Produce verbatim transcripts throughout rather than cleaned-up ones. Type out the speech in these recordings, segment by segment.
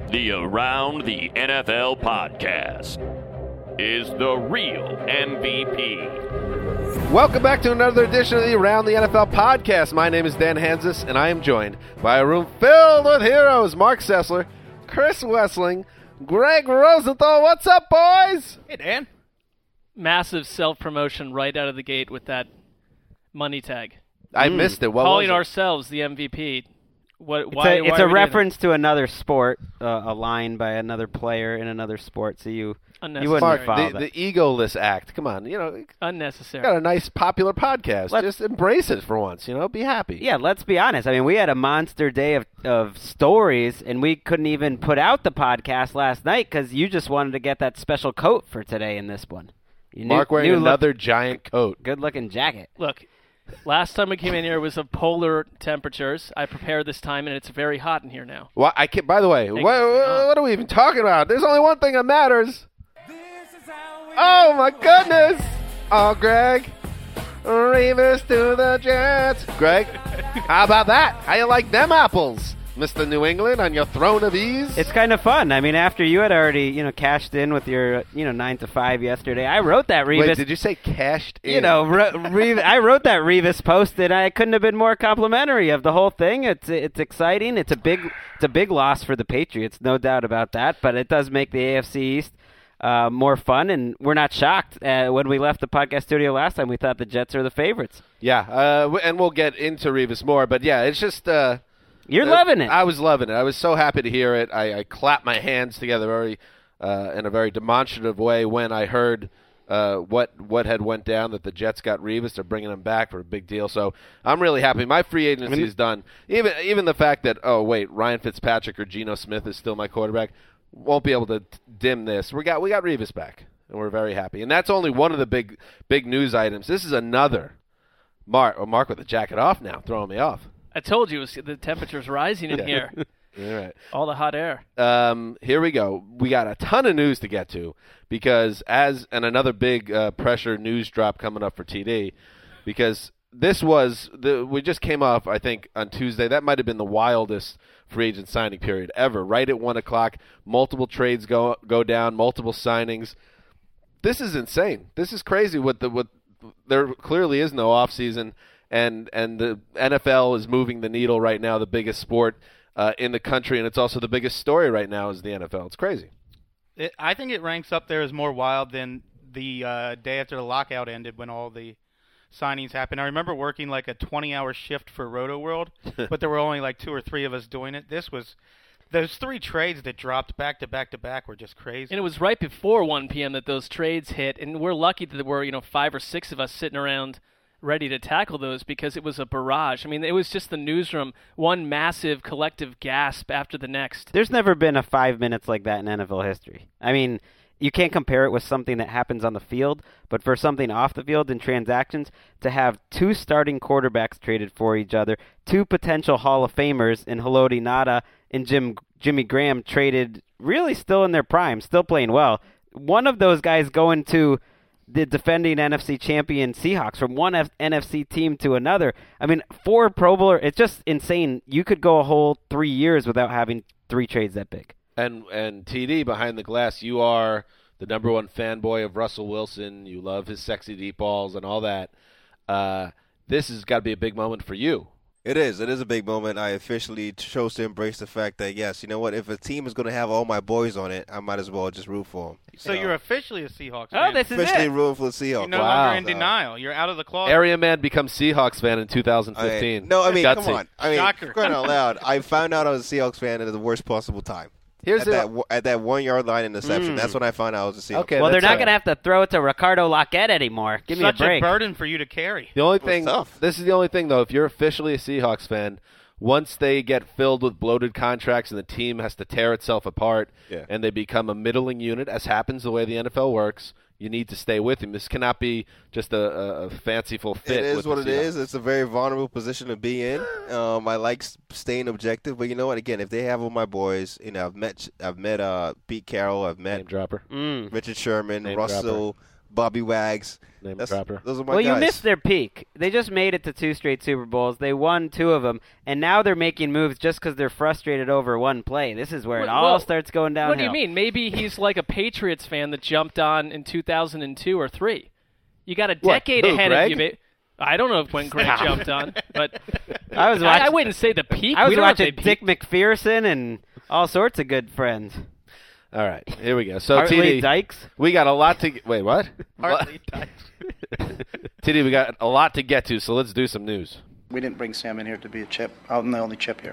The Around the N F L podcast is the real M V P. Welcome back to another edition of the Around the N F L podcast. My name is Dan Hansis, and I am joined by a room filled with heroes. Mark Sessler, Chris Wessling, Greg Rosenthal. What's up, boys? Hey, Dan. Massive self-promotion right out of the gate with that money tag. I mm. missed it. What Calling was it? ourselves the M V P. What? It's why? a, why it's are a we doing reference to another sport, uh, a line by another player in another sport. So you, you wouldn't Mark, follow the, that. the egoless act. Come on, you know, that? Unnecessary. got a nice popular podcast. Let's- Just embrace it for once. You know, be happy. Yeah, let's be honest. I mean, we had a monster day of, of stories, and we couldn't even put out the podcast last night because you just wanted to get that special coat for today in this one. You Mark knew, wearing knew another look, giant coat. good-looking jacket. Look, last time we came in here was of polar temperatures. I prepared this time, and it's very hot in here now. Well, I can't, by the way, what, Thank you. what are we even talking about? There's only one thing that matters. Oh, my goodness. Oh, Greg. Revis to the Jets. Greg, how about that? How you like them apples, Mister New England, on your throne of ease? It's kind of fun. I mean, after you had already, you know, cashed in with your, you know, nine to five yesterday, I wrote that Revis. Wait, did you say cashed in? You know, Re- Revis, I wrote that Revis post, and I couldn't have been more complimentary of the whole thing. It's it's exciting. It's a big it's a big loss for the Patriots, no doubt about that. But it does make the A F C East uh, more fun, and we're not shocked. Uh, when we left the podcast studio last time, we thought the Jets are the favorites. Yeah, uh, w- and we'll get into Revis more, but yeah, it's just... Uh, You're uh, loving it. I was loving it. I was so happy to hear it. I, I clapped my hands together very uh, in a very demonstrative way when I heard uh, what what had went down, that the Jets got Revis. They're bringing him back for a big deal. So I'm really happy. My free agency I mean, is done. Even even the fact that, oh, wait, Ryan Fitzpatrick or Geno Smith is still my quarterback won't be able to t- dim this. We got we got Revis back, and we're very happy. And that's only one of the big big news items. This is another. Mark, oh, Mark with the jacket off now, throwing me off. I told you it was, the temperature's rising in Yeah. here. All right. All the hot air. Um, here we go. We got a ton of news to get to because as and another big uh, pressure news drop coming up for T D because this was the we just came off I think on Tuesday. That might have been the wildest free agent signing period ever. Right at one o'clock, multiple trades go go down, multiple signings. This is insane. This is crazy. What the what there clearly is no offseason. And and the N F L is moving the needle right now, the biggest sport uh, in the country, and it's also the biggest story right now is the N F L. It's crazy. It, I think it ranks up there as more wild than the uh, day after the lockout ended when all the signings happened. I remember working like a twenty-hour shift for Roto World, but there were only like two or three of us doing it. This was those three trades that dropped back to back to back were just crazy. And it was right before one p.m. that those trades hit, and we're lucky that there were, you know, five or six of us sitting around ready to tackle those because it was a barrage. I mean, it was just the newsroom, one massive collective gasp after the next. There's never been a five minutes like that in N F L history. I mean, you can't compare it with something that happens on the field, but for something off the field in transactions, to have two starting quarterbacks traded for each other, two potential Hall of Famers in Haloti Ngata and Jim Jimmy Graham traded really still in their prime, still playing well. One of those guys going to the defending N F C champion Seahawks from one F- N F C team to another. I mean, four Pro Bowler, it's just insane. You could go a whole three years without having three trades that big. And and T D, behind the glass, you are the number one fanboy of Russell Wilson. You love his sexy deep balls and all that. Uh, this has got to be a big moment for you. It is. It is a big moment. I officially chose to embrace the fact that, yes, you know what, if a team is going to have all my boys on it, I might as well just root for them. So you know? you're officially a Seahawks Oh, fan. this is Officially it. rooting for the Seahawks. You're no Wow. longer in denial. You're out of the closet. Area man becomes Seahawks fan in two thousand fifteen. I, no, I mean, Gutsy. come on. I mean, Shocker. going out loud, I found out I was a Seahawks fan at the worst possible time. Here's at the, that at that one yard line interception. Mm. That's when I found out I was a Seahawks. Okay, Well, they're that's not all going to have to throw it to Ricardo Lockett anymore. Give me Such a break. burden for you to carry. The only was thing, tough. this is the only thing, though, if you're officially a Seahawks fan, once they get filled with bloated contracts and the team has to tear itself apart Yeah. and they become a middling unit, as happens the way the N F L works, you need to stay with him. This cannot be just a, a, a fanciful fit. It is with what the it Seahawks. is. It's a very vulnerable position to be in. Um, I like s- staying objective, but you know what? Again, if they have all my boys, you know, I've met I've met uh, Pete Carroll, I've met Name dropper. Mm. Richard Sherman, Name Russell, Bobby Wags. Name That's, dropper. those are my well, guys. you missed their peak. They just made it to two straight Super Bowls. They won two of them, and now they're making moves just because they're frustrated over one play. This is where it Well, all well, starts going downhill. What do you mean? Maybe he's like a Patriots fan that jumped on in two thousand two or three. You got a What, decade who, ahead Greg? of you. Ba- I don't know if when Greg jumped on, but I was I, watching. I wouldn't say the peak. I was we don't know if watching they Dick peaked. McPherson and all sorts of good friends. All right, here we go. So Hartley T D, Dykes. we got a lot to wait. What? Hartley Dykes. T D, we got a lot to get to, so let's do some news. We didn't bring Sam in here to be a chip. I'm the only chip here.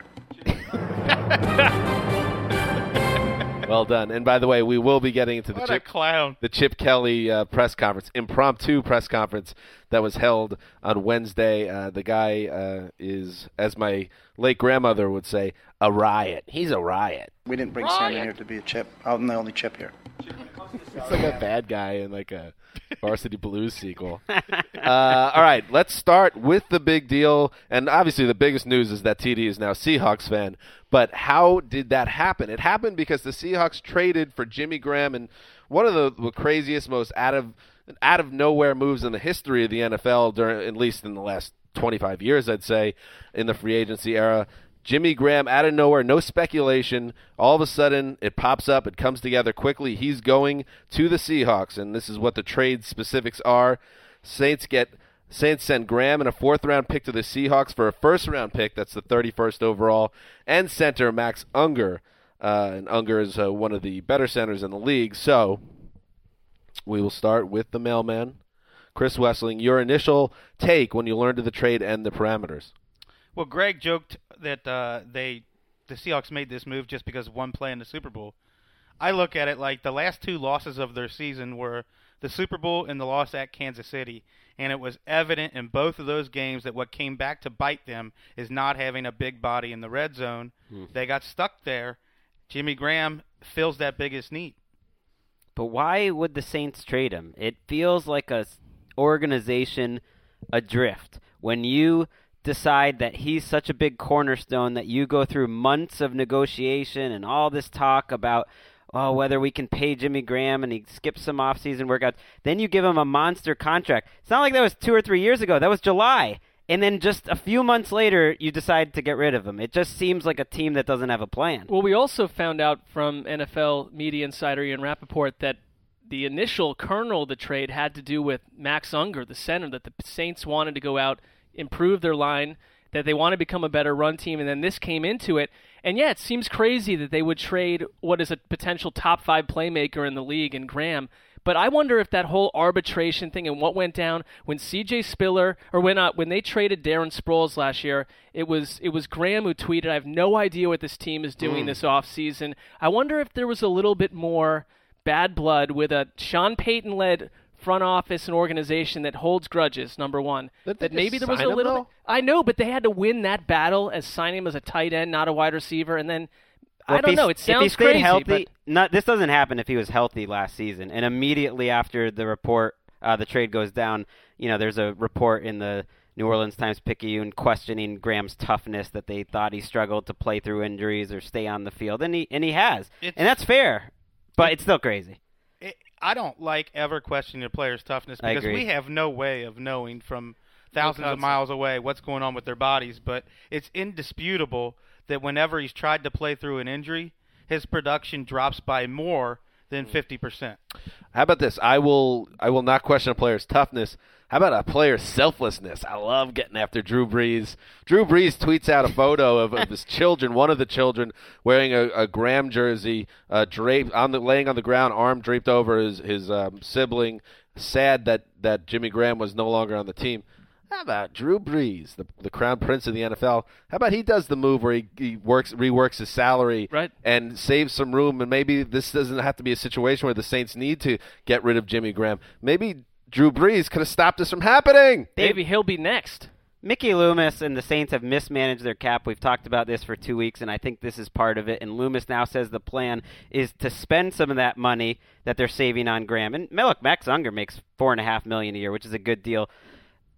Well done. And by the way, we will be getting into the What a Chip, clown. the Chip Kelly uh, press conference, impromptu press conference that was held on Wednesday. Uh, the guy uh, is, as my late grandmother would say, a riot. He's a riot. We didn't bring Sam in here to be a chip. I'm the only chip here. It's like a bad guy in like a Varsity Blues sequel. Uh, all right, let's start with the big deal. And obviously the biggest news is that T D is now a Seahawks fan. But how did that happen? It happened because the Seahawks traded for Jimmy Graham, and one of the, the craziest, most out of out of nowhere moves in the history of the N F L, during, at least in the last twenty-five years, I'd say, in the free agency era. Jimmy Graham, out of nowhere, no speculation. All of a sudden, it pops up. It comes together quickly. He's going to the Seahawks, and this is what the trade specifics are. Saints get Saints send Graham and a fourth-round pick to the Seahawks for a first-round pick. That's the thirty-first overall, and center Max Unger. Uh, and Unger is uh, one of the better centers in the league. So we will start with the mailman, Chris Wessling. Your initial take when you learned of the trade and the parameters. Well, Greg joked that uh, they, the Seahawks made this move just because of one play in the Super Bowl. I look at it like the last two losses of their season were the Super Bowl and the loss at Kansas City, and it was evident in both of those games that what came back to bite them is not having a big body in the red zone. Mm. They got stuck there. Jimmy Graham fills that biggest need. But why would the Saints trade him? It feels like a organization adrift. When you decide that he's such a big cornerstone that you go through months of negotiation and all this talk about oh, whether we can pay Jimmy Graham and he skips some off-season workouts, then you give him a monster contract. It's not like that was two or three years ago. That was July. And then just a few months later, you decide to get rid of him. It just seems like a team that doesn't have a plan. Well, we also found out from N F L media insider Ian Rappaport that the initial kernel of the trade had to do with Max Unger, the center, that the Saints wanted to go out, improve their line, that they want to become a better run team, and then this came into it. And yeah, it seems crazy that they would trade what is a potential top five playmaker in the league in Graham. But I wonder if that whole arbitration thing and what went down when C J Spiller, or when uh, when they traded Darren Sproles last year, it was it was Graham who tweeted, I have no idea what this team is doing mm. this offseason. I wonder if there was a little bit more bad blood with a Sean Payton-led front office and organization that holds grudges, number one. That, that maybe there was a little though? bit. I know, but they had to win that battle as signing him as a tight end, not a wide receiver, and then well, I don't know. It sounds if he stayed crazy, healthy, but not, this doesn't happen if he was healthy last season. And immediately after the report, uh, the trade goes down, you know, there's a report in the New Orleans Times-Picayune questioning Graham's toughness, that they thought he struggled to play through injuries or stay on the field, and he and he has. It's, and that's fair, but it's still crazy. It, I don't like ever questioning a player's toughness I because agree. we have no way of knowing from thousands of miles away what's going on with their bodies, but it's indisputable that whenever he's tried to play through an injury, his production drops by more than fifty percent. How about this? I will I will not question a player's toughness. How about a player's selflessness? I love getting after Drew Brees. Drew Brees tweets out a photo of, of his children, one of the children, wearing a, a Graham jersey, uh, draped on the laying on the ground, arm draped over his his um, sibling, sad that, that Jimmy Graham was no longer on the team. How about Drew Brees, the the crown prince of the N F L? How about he does the move where he, he works reworks his salary right. and saves some room, and maybe this doesn't have to be a situation where the Saints need to get rid of Jimmy Graham. Maybe Drew Brees could have stopped this from happening. Maybe he'll be next. Mickey Loomis and the Saints have mismanaged their cap. We've talked about this for two weeks, and I think this is part of it. And Loomis now says the plan is to spend some of that money that they're saving on Graham. And look, Max Unger makes four and a half million a year, which is a good deal.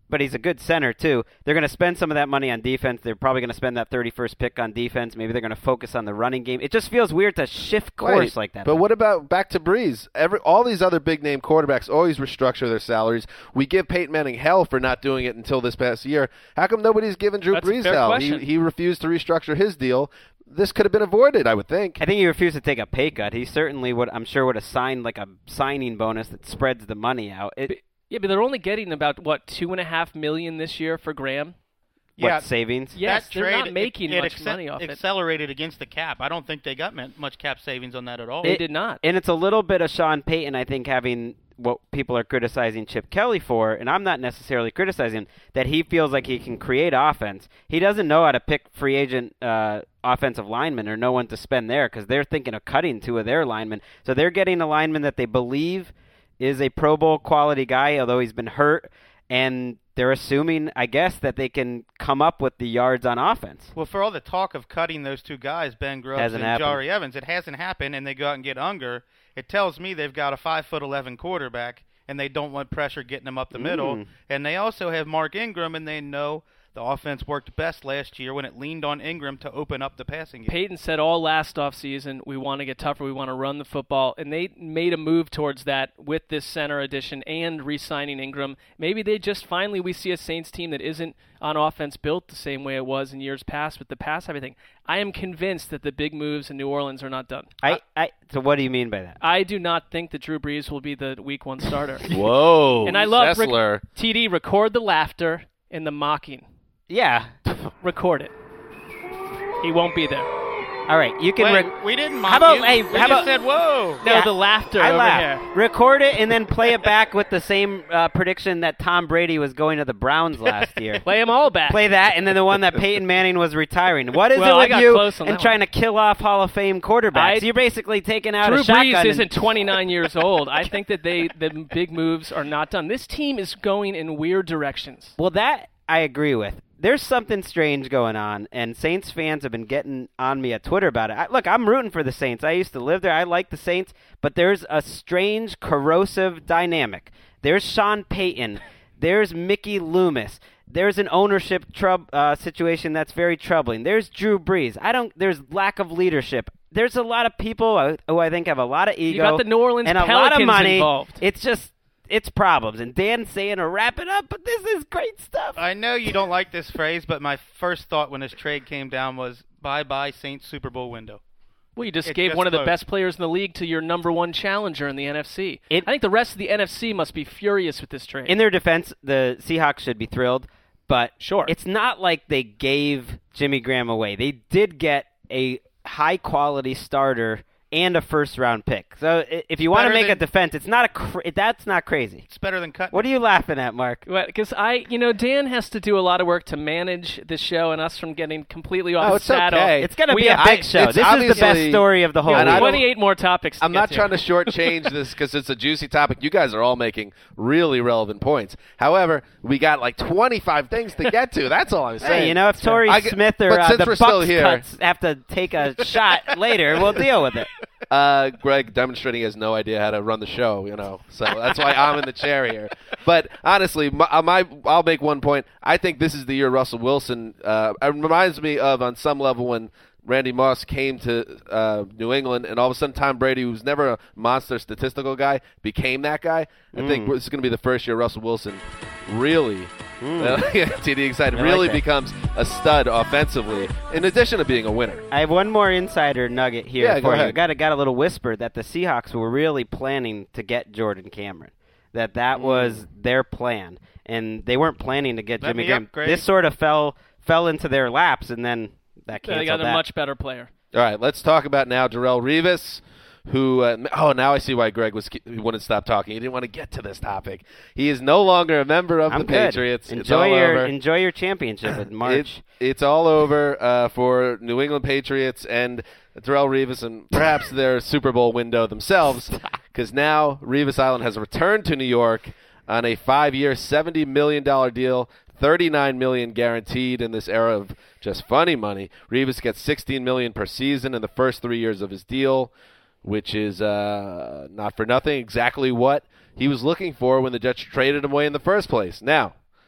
but he's a good center, too. They're going to spend some of that money on defense. They're probably going to spend that thirty-first pick on defense. Maybe they're going to focus on the running game. It just feels weird to shift course Wait, like that. But what about back to Breeze? Every all these other big-name quarterbacks always restructure their salaries. We give Peyton Manning hell for not doing it until this past year. How come nobody's given Drew That's a Brees fair hell? question. He, he refused to restructure his deal. This could have been avoided, I would think. I think he refused to take a pay cut. He certainly would, I'm sure, would have signed like a signing bonus that spreads the money out. It, Yeah, but they're only getting about, what, two and a half million this year for Graham? what, Yeah, savings? Yes, that they're trade, not making it, it much acce- money off it. accelerated against the cap. I don't think they got man- much cap savings on that at all. They It- did not. And it's a little bit of Sean Payton, I think, having what people are criticizing Chip Kelly for, and I'm not necessarily criticizing him, that he feels like he can create offense. He doesn't know how to pick free agent uh, offensive linemen or know when to spend there because they're thinking of cutting two of their linemen. So they're getting a lineman that they believe is a Pro Bowl quality guy, although he's been hurt, and they're assuming, I guess, that they can come up with the yards on offense. Well, for all the talk of cutting those two guys, Ben Grubbs Hasn't and happened. Jari Evans, it hasn't happened, and they go out and get Unger. It tells me they've got a five foot eleven quarterback, and they don't want pressure getting him up the middle. Mm. And they also have Mark Ingram, and they know the offense worked best last year when it leaned on Ingram to open up the passing game. Peyton said all last offseason, we want to get tougher, we want to run the football, and they made a move towards that with this center addition and re-signing Ingram. Maybe they just finally, we see a Saints team that isn't on offense built the same way it was in years past with the pass everything. I am convinced that the big moves in New Orleans are not done. I, I, so what do you mean by that? I do not think that Drew Brees will be the week one starter. Whoa. And I love Rick- Sessler. T D, record the laughter and the mocking. Yeah. Record it. He won't be there. All right, you can. Wait, rec- we didn't How mock about- you. hey, we how just about- said, whoa. No, Yeah, the laughter I over laugh. here. Record it and then play it back with the same uh, prediction that Tom Brady was going to the Browns last year. Play them all back. Play that, and then the one that Peyton Manning was retiring. What is Well, it I with got you close on and that trying to kill off Hall of Fame quarterbacks? I- You're basically taking out Drew a shotgun. Brees and- isn't twenty-nine years old. I think that they the big moves are not done. This team is going in weird directions. Well, that I agree with. There's something strange going on, and Saints fans have been getting on me at Twitter about it. I, look, I'm rooting for the Saints. I used to live there. I like the Saints, but there's a strange, corrosive dynamic. There's Sean Payton. There's Mickey Loomis. There's an ownership trub, uh, situation that's very troubling. There's Drew Brees. I don't. There's lack of leadership. There's a lot of people uh, who I think have a lot of ego. got the New Orleans and a lot Pelicans of money. involved. It's just. It's problems. And Dan's saying to wrap it up, but this is great stuff. I know you don't like this phrase, but my first thought when this trade came down was bye-bye Saints Super Bowl window. Well, you just It gave just one of the closed. best players in the league to your number one challenger in the N F C. It- I think the rest of the N F C must be furious with this trade. In their defense, the Seahawks should be thrilled, but Sure. it's not like they gave Jimmy Graham away. They did get a high-quality starter and a first-round pick. So i- if you want to better make a than- defense, it's not a cr- that's not crazy. It's better than cutting. What are you laughing at, Mark? Because I, you know, Dan has to do a lot of work to manage this show and us from getting completely off Oh, the it's saddle. okay. It's going to We be a have- big I- show. it's This is the best obviously- story of the whole We And have I week. don't- twenty-eight more topics. To I'm get not to. trying to shortchange this because it's a juicy topic. You guys are all making really relevant points. However, we got like twenty-five things to get to. That's all I'm saying. Hey, you know, if Torrey I get- Smith or but uh, since the we're still Bucks here- cuts have to take a shot later, we'll deal with it. uh, Greg demonstrating he has no idea how to run the show, you know, so that's why I'm in the chair here. But honestly, my, my I'll make one point. I think this is the year Russell Wilson. Uh, it reminds me of on some level when Randy Moss came to uh, New England, and all of a sudden Tom Brady, who was never a monster statistical guy, became that guy. I Mm. think this is going to be the first year Russell Wilson really, Mm. T D excited, I like really that. becomes a stud offensively, in addition to being a winner. I have one more insider nugget here Yeah, go for you. ahead. Got a, got a little whisper that the Seahawks were really planning to get Jordan Cameron. That that was their plan, and they weren't planning to get Let Jimmy me Graham. upgrade. This sort of fell fell into their laps, and then that They canceled got a that. much better player. All right, let's talk about now Darrelle Revis, who, uh, oh, now I see why Greg was he wouldn't stop talking. He didn't want to get to this topic. He is no longer a member of I'm the good. Patriots. Enjoy it's all your over. enjoy your championship in March. It, it's all over uh, for New England Patriots and Darrelle Revis and perhaps their Super Bowl window themselves, because now Revis Island has returned to New York on a five-year, seventy million dollars deal, thirty-nine million dollars guaranteed in this era of just funny money. Revis gets sixteen million dollars per season in the first three years of his deal, which is uh, not for nothing, exactly what he was looking for when the Jets traded him away in the first place. Now,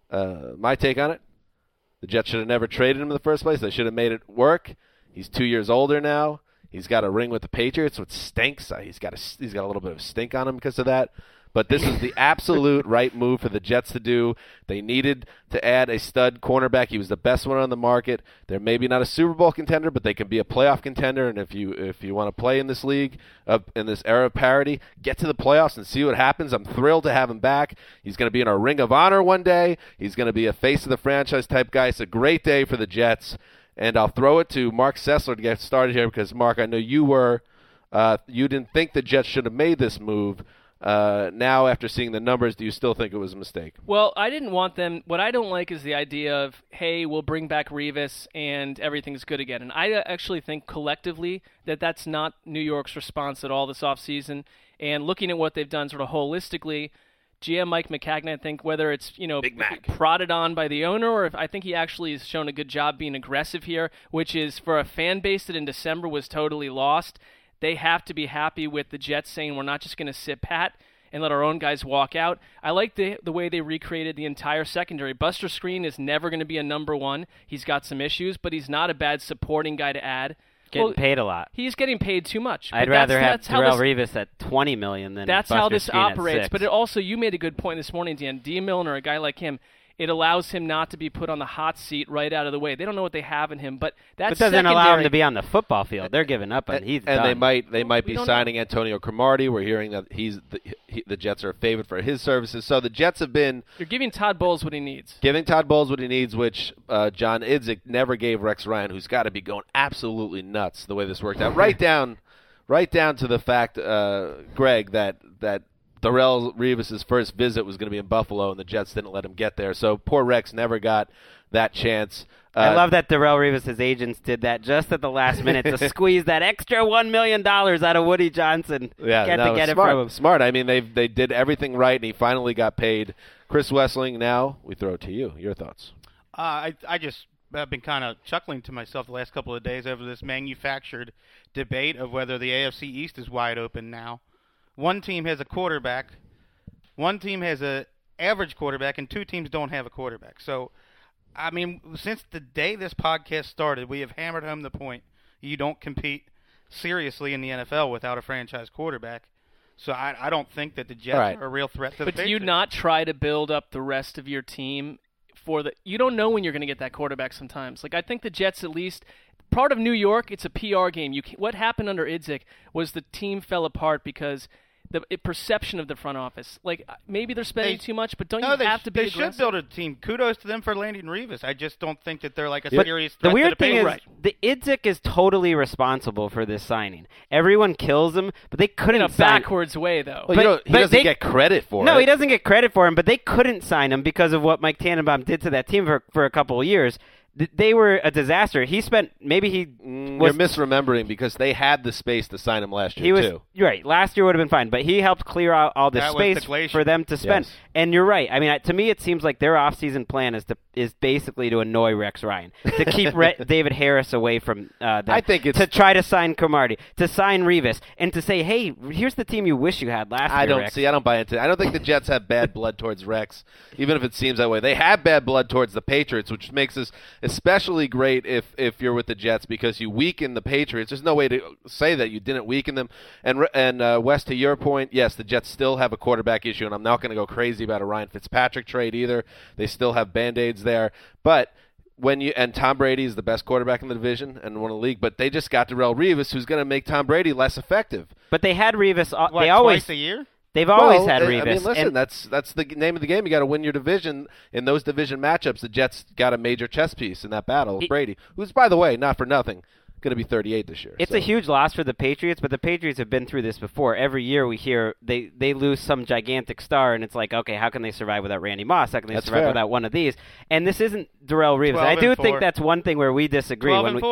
Uh, my take on it: the Jets should have never traded him in the first place. They should have made it work. He's two years older now. He's got a ring with the Patriots, which stinks. He's got a he's got a little bit of stink on him because of that. But this is the absolute right move for the Jets to do. They needed to add a stud cornerback. He was the best one on the market. They're maybe not a Super Bowl contender, but they can be a playoff contender. And if you if you want to play in this league, uh, in this era of parity, get to the playoffs and see what happens. I'm thrilled to have him back. He's going to be in our Ring of Honor one day. He's going to be a face of the franchise type guy. It's a great day for the Jets. And I'll throw it to Mark Sessler to get started here because, Mark, I know you were uh, you didn't think the Jets should have made this move. Uh, now, after seeing the numbers, do you still think it was a mistake? Well, I didn't want them. What I don't like is the idea of, hey, we'll bring back Revis and everything's good again. And I actually think collectively that that's not New York's response at all this offseason. And looking at what they've done sort of holistically, G M Mike Maccagnan, I think whether it's, you know, Big Mac. prodded on by the owner or if I think he actually has shown a good job being aggressive here, which is for a fan base that in December was totally lost. They have to be happy with the Jets saying we're not just going to sit pat and let our own guys walk out. I like the the way they recreated the entire secondary. Buster Skrine is never going to be a number one. He's got some issues, but he's not a bad supporting guy to add. Getting well, paid a lot. He's getting paid too much. I'd but rather that's, have that's Darrelle this, Revis at twenty million dollars than That's Buster how this Skrine at operates. six. But it also, you made a good point this morning, Dan. D. Milner, a guy like him, it allows him not to be put on the hot seat right out of the way. They don't know what they have in him, but that's It doesn't secondary. allow him to be on the football field. They're giving up on and, he's and done. they might they might We be don't signing Antonio Cromartie. We're hearing that he's the, he, the Jets are a favorite for his services. So the Jets have been You're giving Todd Bowles what he needs. giving Todd Bowles what he needs, which uh, John Idzik never gave Rex Ryan, who's got to be going absolutely nuts the way this worked out. Right down, right down to the fact, uh, Greg, that that. Darrelle Revis' first visit was going to be in Buffalo, and the Jets didn't let him get there. So poor Rex never got that chance. Uh, I love that Darrelle Revis' agents did that just at the last minute to squeeze that extra one million dollars out of Woody Johnson. Yeah, Get no, to get it smart. from him. Smart. I mean, they they did everything right, and he finally got paid. Chris Wessling, now we throw it to you. Your thoughts? Uh, I I just have been kind of chuckling to myself the last couple of days over this manufactured debate of whether the A F C East is wide open now. One team has a quarterback, one team has a average quarterback, and two teams don't have a quarterback. So, I mean, since the day this podcast started, we have hammered home the point you don't compete seriously in the N F L without a franchise quarterback. So I, I don't think that the Jets right. are a real threat to But the do you Patriots. not try to build up the rest of your team for the? You don't know when you're going to get that quarterback sometimes. Like I think the Jets at least. Part of New York, it's a P R game. You can, what happened under Idzik was the team fell apart because the it, perception of the front office. Like maybe they're spending They- too much, but don't No, you they, have to be they should aggressive? build a team. Kudos to them for landing Revis. I just don't think that they're like a But serious the threat weird to the thing is, Patriots. the Idzik is totally responsible for this signing. Everyone kills him, but they couldn't in a sign. backwards way, though. Well, But- you know, he but doesn't they- get credit for No, it. he doesn't get credit for him, but they couldn't sign him because of what Mike Tannenbaum did to that team for for a couple of years. Th- They were a disaster. He spent maybe he Mm, was You're misremembering because they had the space to sign him last year he was too. you're right. Last year would have been fine, but he helped clear out all the That was the space glacier. for them to spend. Yes. And you're right. I mean, I- to me, it seems like their offseason plan is to is basically to annoy Rex Ryan, to keep Re- David Harris away from uh, them. I think it's- to try to sign Cromartie, to sign Revis, and to say, hey, here's the team you wish you had last I year. don't Rex. see. I don't buy into. I don't think the Jets have bad blood towards Rex, even if it seems that way. They have bad blood towards the Patriots, which makes this especially great if if you're with the Jets because you weaken the Patriots. There's no way to say that you didn't weaken them. And and uh, Wes, to your point, yes, the Jets still have a quarterback issue, and I'm not going to go crazy about a Ryan Fitzpatrick trade either. They still have band-aids there, but. When you and Tom Brady is the best quarterback in the division and won the league, but they just got Darrelle Revis, who's going to make Tom Brady less effective. But they had Revis. Uh, What, they always twice a year? they've always Well, had I- Revis. I mean, listen, and that's that's the g- name of the game. You got to win your division. In those division matchups, the Jets got a major chess piece in that battle with It- Brady, who's, by the way, not for nothing, going to be thirty-eight this year. It's so. a huge loss for the Patriots, but the Patriots have been through this before. Every year we hear they, they lose some gigantic star, and it's like, okay, how can they survive without Randy Moss? How can they That's survive fair. without one of these? And this isn't Darrelle Revis. twelve I do and think four. that's one thing where we disagree. Twelve when and we, four.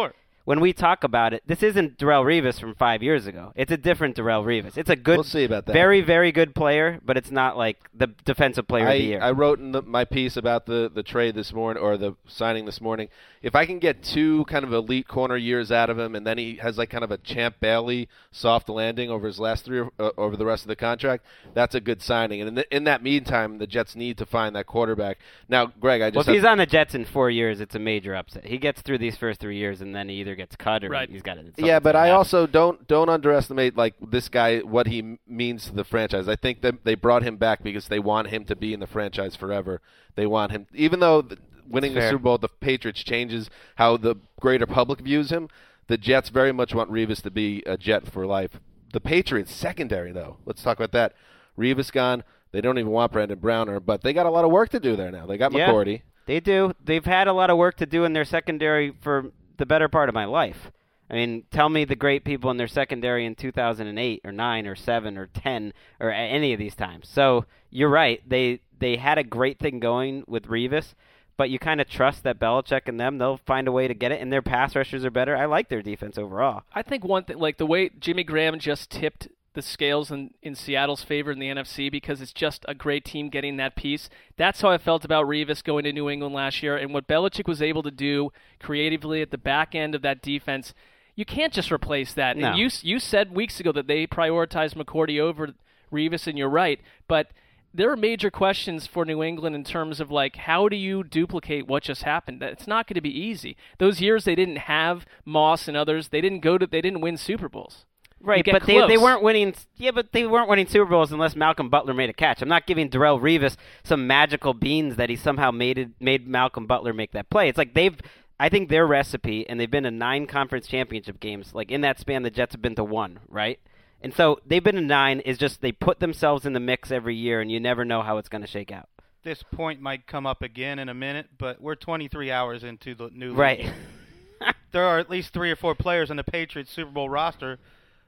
when we talk about it, this isn't Darrelle Revis from five years ago. It's a different Darrelle Revis. It's a good, We'll see about that. very, very good player, but it's not like the defensive player I, of the year. I wrote in the, my piece about the, the trade this morning, or the signing this morning. If I can get two kind of elite corner years out of him, and then he has like kind of a Champ Bailey soft landing over his last three, uh, over the rest of the contract, that's a good signing. And in, the, in that meantime, the Jets need to find that quarterback. Now, Greg, I just well, if have, he's on the Jets in four years, it's a major upset. He gets through these first three years, and then he either gets cut or Right. he's got it. yeah, but I also don't don't underestimate like this guy, what he m- means to the franchise. I think that they brought him back because they want him to be in the franchise forever. They want him, even though th- winning the fair. Super Bowl with the Patriots changes how the greater public views him. The Jets very much want Revis to be a Jet for life. The Patriots secondary, though, let's talk about that. Revis gone. They don't even want Brandon Browner, but they got a lot of work to do there now. They got Yeah. McCourty. They do. They've had a lot of work to do in their secondary for the better part of my life. I mean, tell me the great people in their secondary in two thousand eight or nine or seven or ten or any of these times. So you're right. They they had a great thing going with Revis, but you kind of trust that Belichick and them, they'll find a way to get it, and their pass rushers are better. I like their defense overall. I think one thing, like the way Jimmy Graham just tipped the scales in, in Seattle's favor in the N F C because it's just a great team getting that piece. That's how I felt about Revis going to New England last year, and what Belichick was able to do creatively at the back end of that defense. You can't just replace that. No. And you you said weeks ago that they prioritized McCourty over Revis, and you're right. But there are major questions for New England in terms of, like, how do you duplicate what just happened? It's not going to be easy. Those years they didn't have Moss and others, they didn't go to, they didn't win Super Bowls. You Right, get but they, they close. weren't winning. Yeah, but they weren't winning Super Bowls unless Malcolm Butler made a catch. I'm not giving Darrelle Revis some magical beans that he somehow made it, made Malcolm Butler make that play. It's like they've. I think their recipe, and they've been to nine conference championship games. Like in that span, the Jets have been to one, right? And so they've been to nine. Is just they put themselves in the mix every year, and you never know how it's going to shake out. This point might come up again in a minute, but we're twenty-three hours into the new league. Right. There are at least three or four players on the Patriots Super Bowl roster,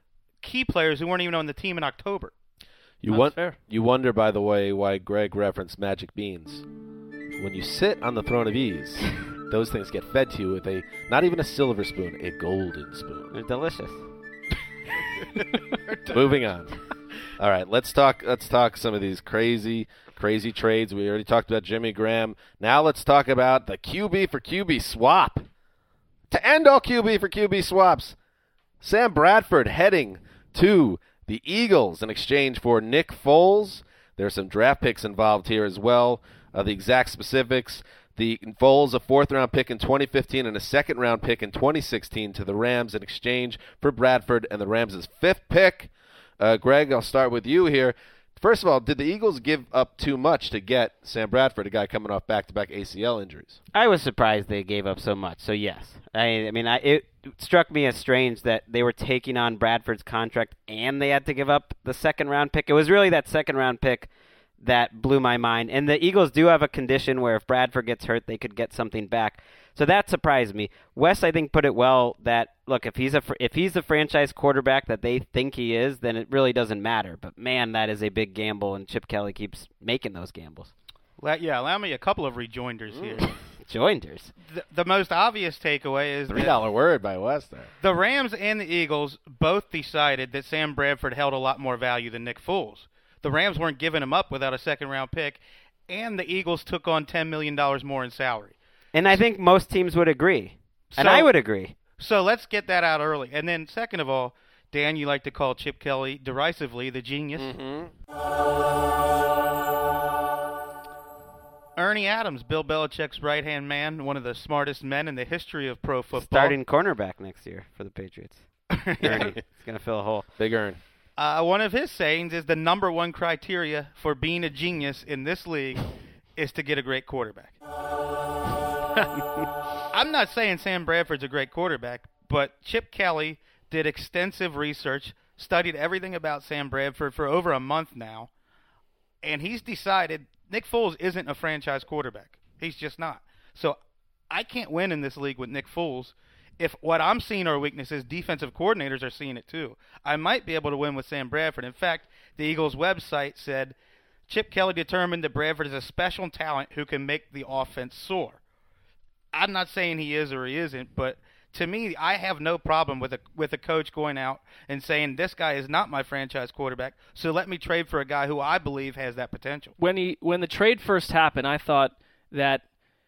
key players who weren't even on the team in October. You That's want, fair. You wonder, by the way, why Greg referenced magic beans. When you sit on the throne of ease, those things get fed to you with a, not even a silver spoon, a golden spoon. They're delicious. Moving on. All right, let's talk. Let's talk some of these crazy, crazy trades. We already talked about Jimmy Graham. Now let's talk about the Q B for Q B swap. To end all Q B for Q B swaps, Sam Bradford heading to the Eagles in exchange for Nick Foles. There's some draft picks involved here as well. Uh, the exact specifics. The Foles, a fourth-round pick in twenty fifteen and a second-round pick in twenty sixteen to the Rams in exchange for Bradford and the Rams' fifth pick. Uh, Greg, I'll start with you here. First of all, did the Eagles give up too much to get Sam Bradford, a guy coming off back-to-back A C L injuries? I was surprised they gave up so much. So yes, I, I mean, I, it struck me as strange that they were taking on Bradford's contract and they had to give up the second-round pick. It was really that second-round pick that blew my mind. And the Eagles do have a condition where if Bradford gets hurt, they could get something back. So that surprised me. Wes, I think, put it well that, look, if he's a fr- if he's the franchise quarterback that they think he is, then it really doesn't matter. But, man, that is a big gamble, and Chip Kelly keeps making those gambles. La- yeah, allow me a couple of rejoinders here. Joinders. The, the most obvious takeaway is Three that dollar word by Wes there. the Rams and the Eagles both decided that Sam Bradford held a lot more value than Nick Foles. The Rams weren't giving him up without a second-round pick, and the Eagles took on ten million dollars more in salary. And I think most teams would agree. And So- I would agree. So let's get that out early. And then second of all, Dan, you like to call Chip Kelly derisively the genius. Mm-hmm. Ernie Adams, Bill Belichick's right-hand man, one of the smartest men in the history of pro football. Starting cornerback next year for the Patriots. Ernie. He's going to fill a hole. Big earn. Uh, one of his sayings is the number one criteria for being a genius in this league is to get a great quarterback. I'm not saying Sam Bradford's a great quarterback, but Chip Kelly did extensive research, studied everything about Sam Bradford for over a month now, and he's decided Nick Foles isn't a franchise quarterback. He's just not. So I can't win in this league with Nick Foles. If what I'm seeing are weaknesses, defensive coordinators are seeing it too. I might be able to win with Sam Bradford. In fact, the Eagles' website said Chip Kelly determined that Bradford is a special talent who can make the offense soar. I'm not saying he is or he isn't, but to me, I have no problem with a with a coach going out and saying this guy is not my franchise quarterback, so let me trade for a guy who I believe has that potential. When he when the trade first happened, I thought that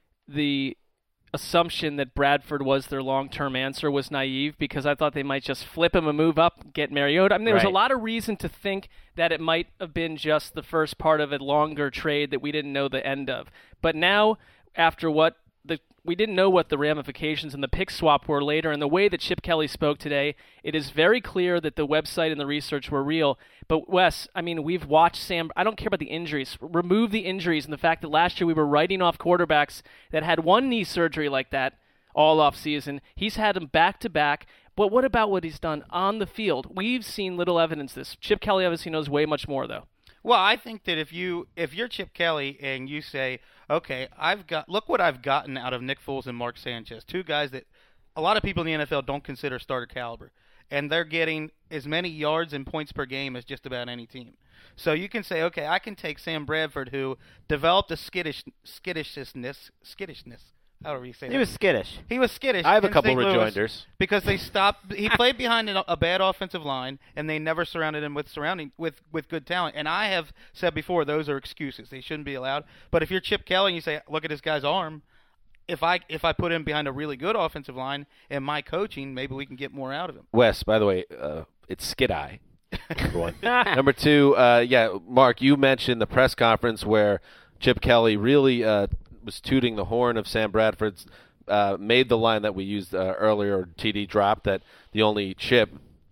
the assumption that Bradford was their long-term answer was naive because I thought they might just flip him and move up, get Mariota. I mean, there was Right. a lot of reason to think that it might have been just the first part of a longer trade that we didn't know the end of. But now, after what the we didn't know what the ramifications and the pick swap were later, and the way that Chip Kelly spoke today, it is very clear that the website and the research were real. But Wes, I mean, we've watched Sam. I don't care about the injuries. Remove the injuries and the fact that last year we were writing off quarterbacks that had one knee surgery like that all off season. He's had them back to back. But what about what he's done on the field? We've seen little evidence of this. Chip Kelly obviously knows way much more, though. Well, I think that if you if you're Chip Kelly and you say, okay, I've got look what I've gotten out of Nick Foles and Mark Sanchez, two guys that a lot of people in the N F L don't consider starter caliber, and they're getting as many yards and points per game as just about any team. So you can say, okay, I can take Sam Bradford, who developed a skittish skittishness skittishness. However you say that. He was skittish. He was skittish. I have a in couple Saint Louis rejoinders. because they stopped. He played behind a, a bad offensive line, and they never surrounded him with surrounding with, with good talent. And I have said before, those are excuses. They shouldn't be allowed. But if you're Chip Kelly and you say, "Look at this guy's arm," if I if I put him behind a really good offensive line and my coaching, maybe we can get more out of him. Wes, by the way, uh, it's Skid Eye. Number one. Number two, uh, yeah, Mark, you mentioned the press conference where Chip Kelly really uh, was tooting the horn of Sam Bradford's. Uh, made the line that we used uh, earlier, T D dropped, that the only Chip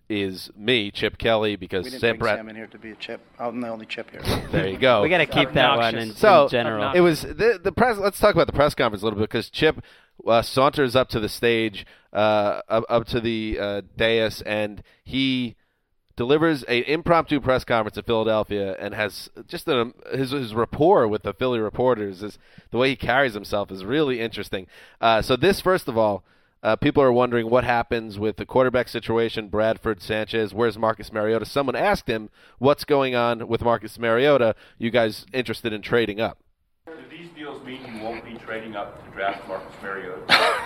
is me, Chip Kelly, because We didn't Sam bring Sam Brad. in here to be a chip. I'm the only chip here. There you go. We got to keep that one in, So in general. it was the the press. Let's talk about the press conference a little bit because Chip uh, saunters up to the stage, uh, up, up to the uh, dais, and he delivers an impromptu press conference in Philadelphia, and has just a, his his rapport with the Philly reporters is the way he carries himself is really interesting. Uh, so this, first of all. Uh, people are wondering what happens with the quarterback situation, Bradford, Sanchez, where's Marcus Mariota? Someone asked him what's going on with Marcus Mariota. You guys interested in trading up? Do these deals mean you won't be trading up to draft Marcus Mariota?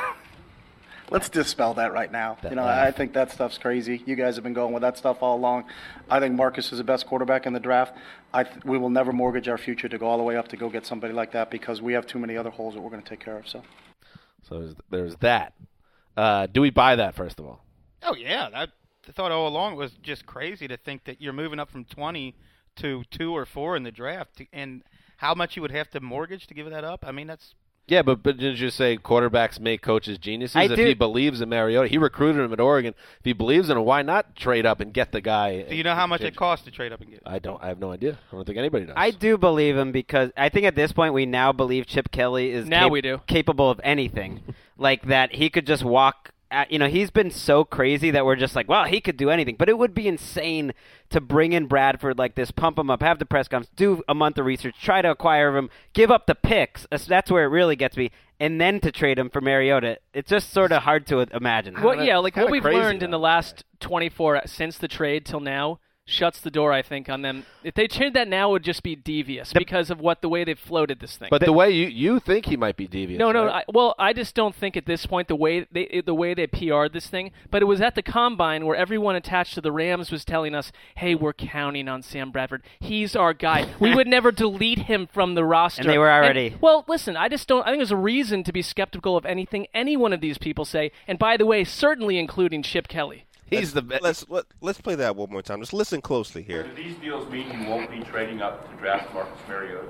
Let's dispel that right now. That you know, laugh. I think that stuff's crazy. You guys have been going with that stuff all along. I think Marcus is the best quarterback in the draft. I th- we will never mortgage our future to go all the way up to go get somebody like that because we have too many other holes that we're going to take care of. So, So there's, there's that. Uh, do we buy that, first of all? Oh yeah, that, I thought all along it was just crazy to think that you're moving up from twenty to two or four in the draft, and how much you would have to mortgage to give that up. I mean, that's Yeah, but, but did you say quarterbacks make coaches geniuses? I if do- he believes in Mariota, he recruited him at Oregon. If he believes in him, why not trade up and get the guy? do you know how much it costs to trade up and get? I don't. I have no idea. I don't think anybody does. I do believe him because I think at this point we now believe Chip Kelly is Now we do. capable of anything. Like that he could just walk at, you know, he's been so crazy that we're just like, well, he could do anything. But it would be insane to bring in Bradford like this, pump him up, have the press conference, do a month of research, try to acquire him, give up the picks. That's where it really gets me. And then to trade him for Mariota. It's just sort of hard to imagine. Well, yeah, like kinda what we've crazy, learned in though. the last twenty-four since the trade till now shuts the door, I think, on them. If they trade that now, it would just be devious because of what the way they've floated this thing. But the way you, you think he might be devious. No, no. right? I, well, I just don't think at this point the way they the way they P R'd this thing. But it was at the combine where everyone attached to the Rams was telling us, "Hey, we're counting on Sam Bradford. He's our guy. We would never delete him from the roster." And they were already- well, listen. I just don't. I think there's a reason to be skeptical of anything any one of these people say. And by the way, certainly including Chip Kelly. He's the best. Let's let, let's play that one more time. Just listen closely here. Do these deals mean you won't be trading up to draft Marcus Mariota?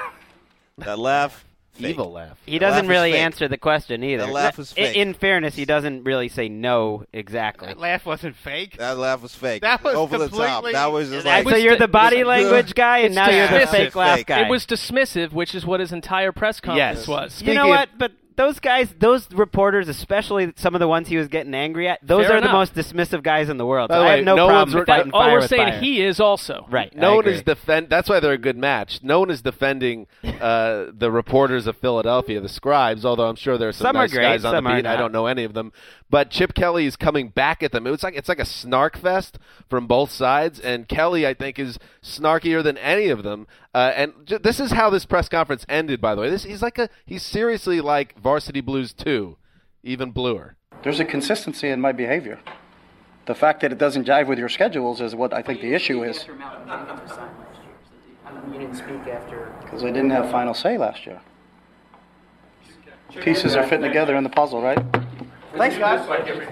That laugh, fake. Evil laugh. He The doesn't laugh is really fake. answer the question either. The laugh is I- fake. In fairness, he doesn't really say no exactly. That laugh wasn't fake. That laugh was fake. That was over the top. completely- That was just That- like so you're the body It's- language guy, and it's now you're the dismissive. fake laugh Fake. guy. It was dismissive, which is what his entire press conference Yes. was. You know Speaking what? But those guys, those reporters, especially some of the ones he was getting angry at, those Fair are the enough. most dismissive guys in the world. By So the I way, have no, no problem one's- fighting all fire we're with saying, fire. he is also Right. I No one agree. is defend. That's why they're a good match. No one is defending uh, the reporters of Philadelphia, the scribes. Although I'm sure there are some, Some are nice great, guys on some the are beat. I not. don't know any of them. But Chip Kelly is coming back at them. It was like it's like a snark fest from both sides, and Kelly, I think, is snarkier than any of them. Uh, and j- this is how this press conference ended. By the way, this he's like a he's seriously like Varsity Blues two, even bluer. There's a consistency in my behavior. The fact that it doesn't jive with your schedules is what I think the issue is. You didn't speak after. Because I didn't have final say last year. Pieces are fitting together in the puzzle, right? Thanks, guys.